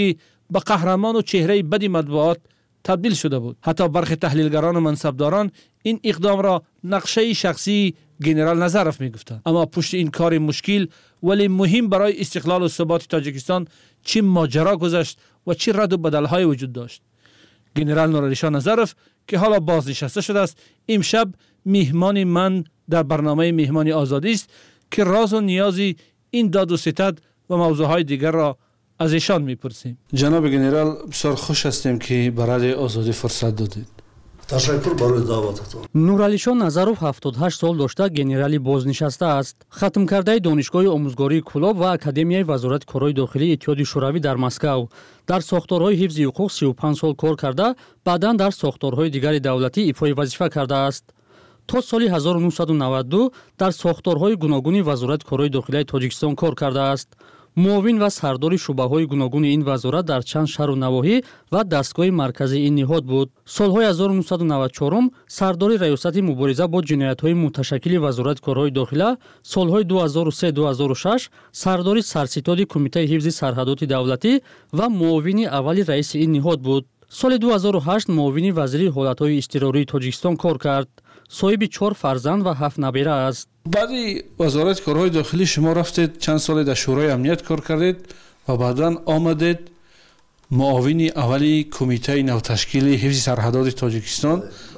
به قهرمان و چهره بدی مطبوعات تبدیل شده بود. حتی برخی تحلیلگران و منصبداران این اقدام را نقشه شخصی گنرال نظرف میگفتند. اما پشت این کار مشکل ولی مهم برای استقلال و ثبات تاجیکستان چه ماجرا گذشت و چه رد و بدل‌های وجود داشت. گنرال نورعلی نظرف که حالا بازنشسته شده است، امشب میهمان من در برنامه میهمانی آزادی است که راز و نیازی این داد و ستد و موضوعهای دیگر را از ایشان میپرسیم. جناب گنرال، بسیار خوش هستیم که برای آزادی فرصت دادید. تشکر برای دعوتتون. نورعلی نظرов 78 سال داشته گنرالی بازنشسته است. ختم کرده دانشگاه آموزگاری کلاب و اکادمیای وزارت کارهای داخلی اتحادیه شوروی در مسکو. در ساختارهای حفظ حقوق 35 سال کار کرده، بعداً در ساختارهای دیگر دولتی ایفای وظیفه کرده است. تا سال 1992 در ساختارهای گوناگون وزارت کارهای داخلی تاجیکستان کار کرده است. معاون و سردار شعبه‌های گوناگون این وزارت در چند شهر و نواحی و دستگاه مرکزی این نهاد بود. سالهای 1994 سردار ریاست مبارزه با جنایت‌های متشکل وزارت کارهای داخلی، سالهای 2003-2006 سردار سرستاد کمیته حفظ سرحدات دولتی و معاون اول رئیس این نهاد بود. سال 2008 معاون وزیر حالت‌های اضطراری تاجیکستان کار کرد. صاحب 4 فرزند و 7 نبیره است. بعدی وزارت کارهای داخلی شما رفتید چند سال در شورای امنیت کار کردید و بعداً آمدید معاون اولی کمیته نوتشکیل حفظ سرحدات تاجیکستان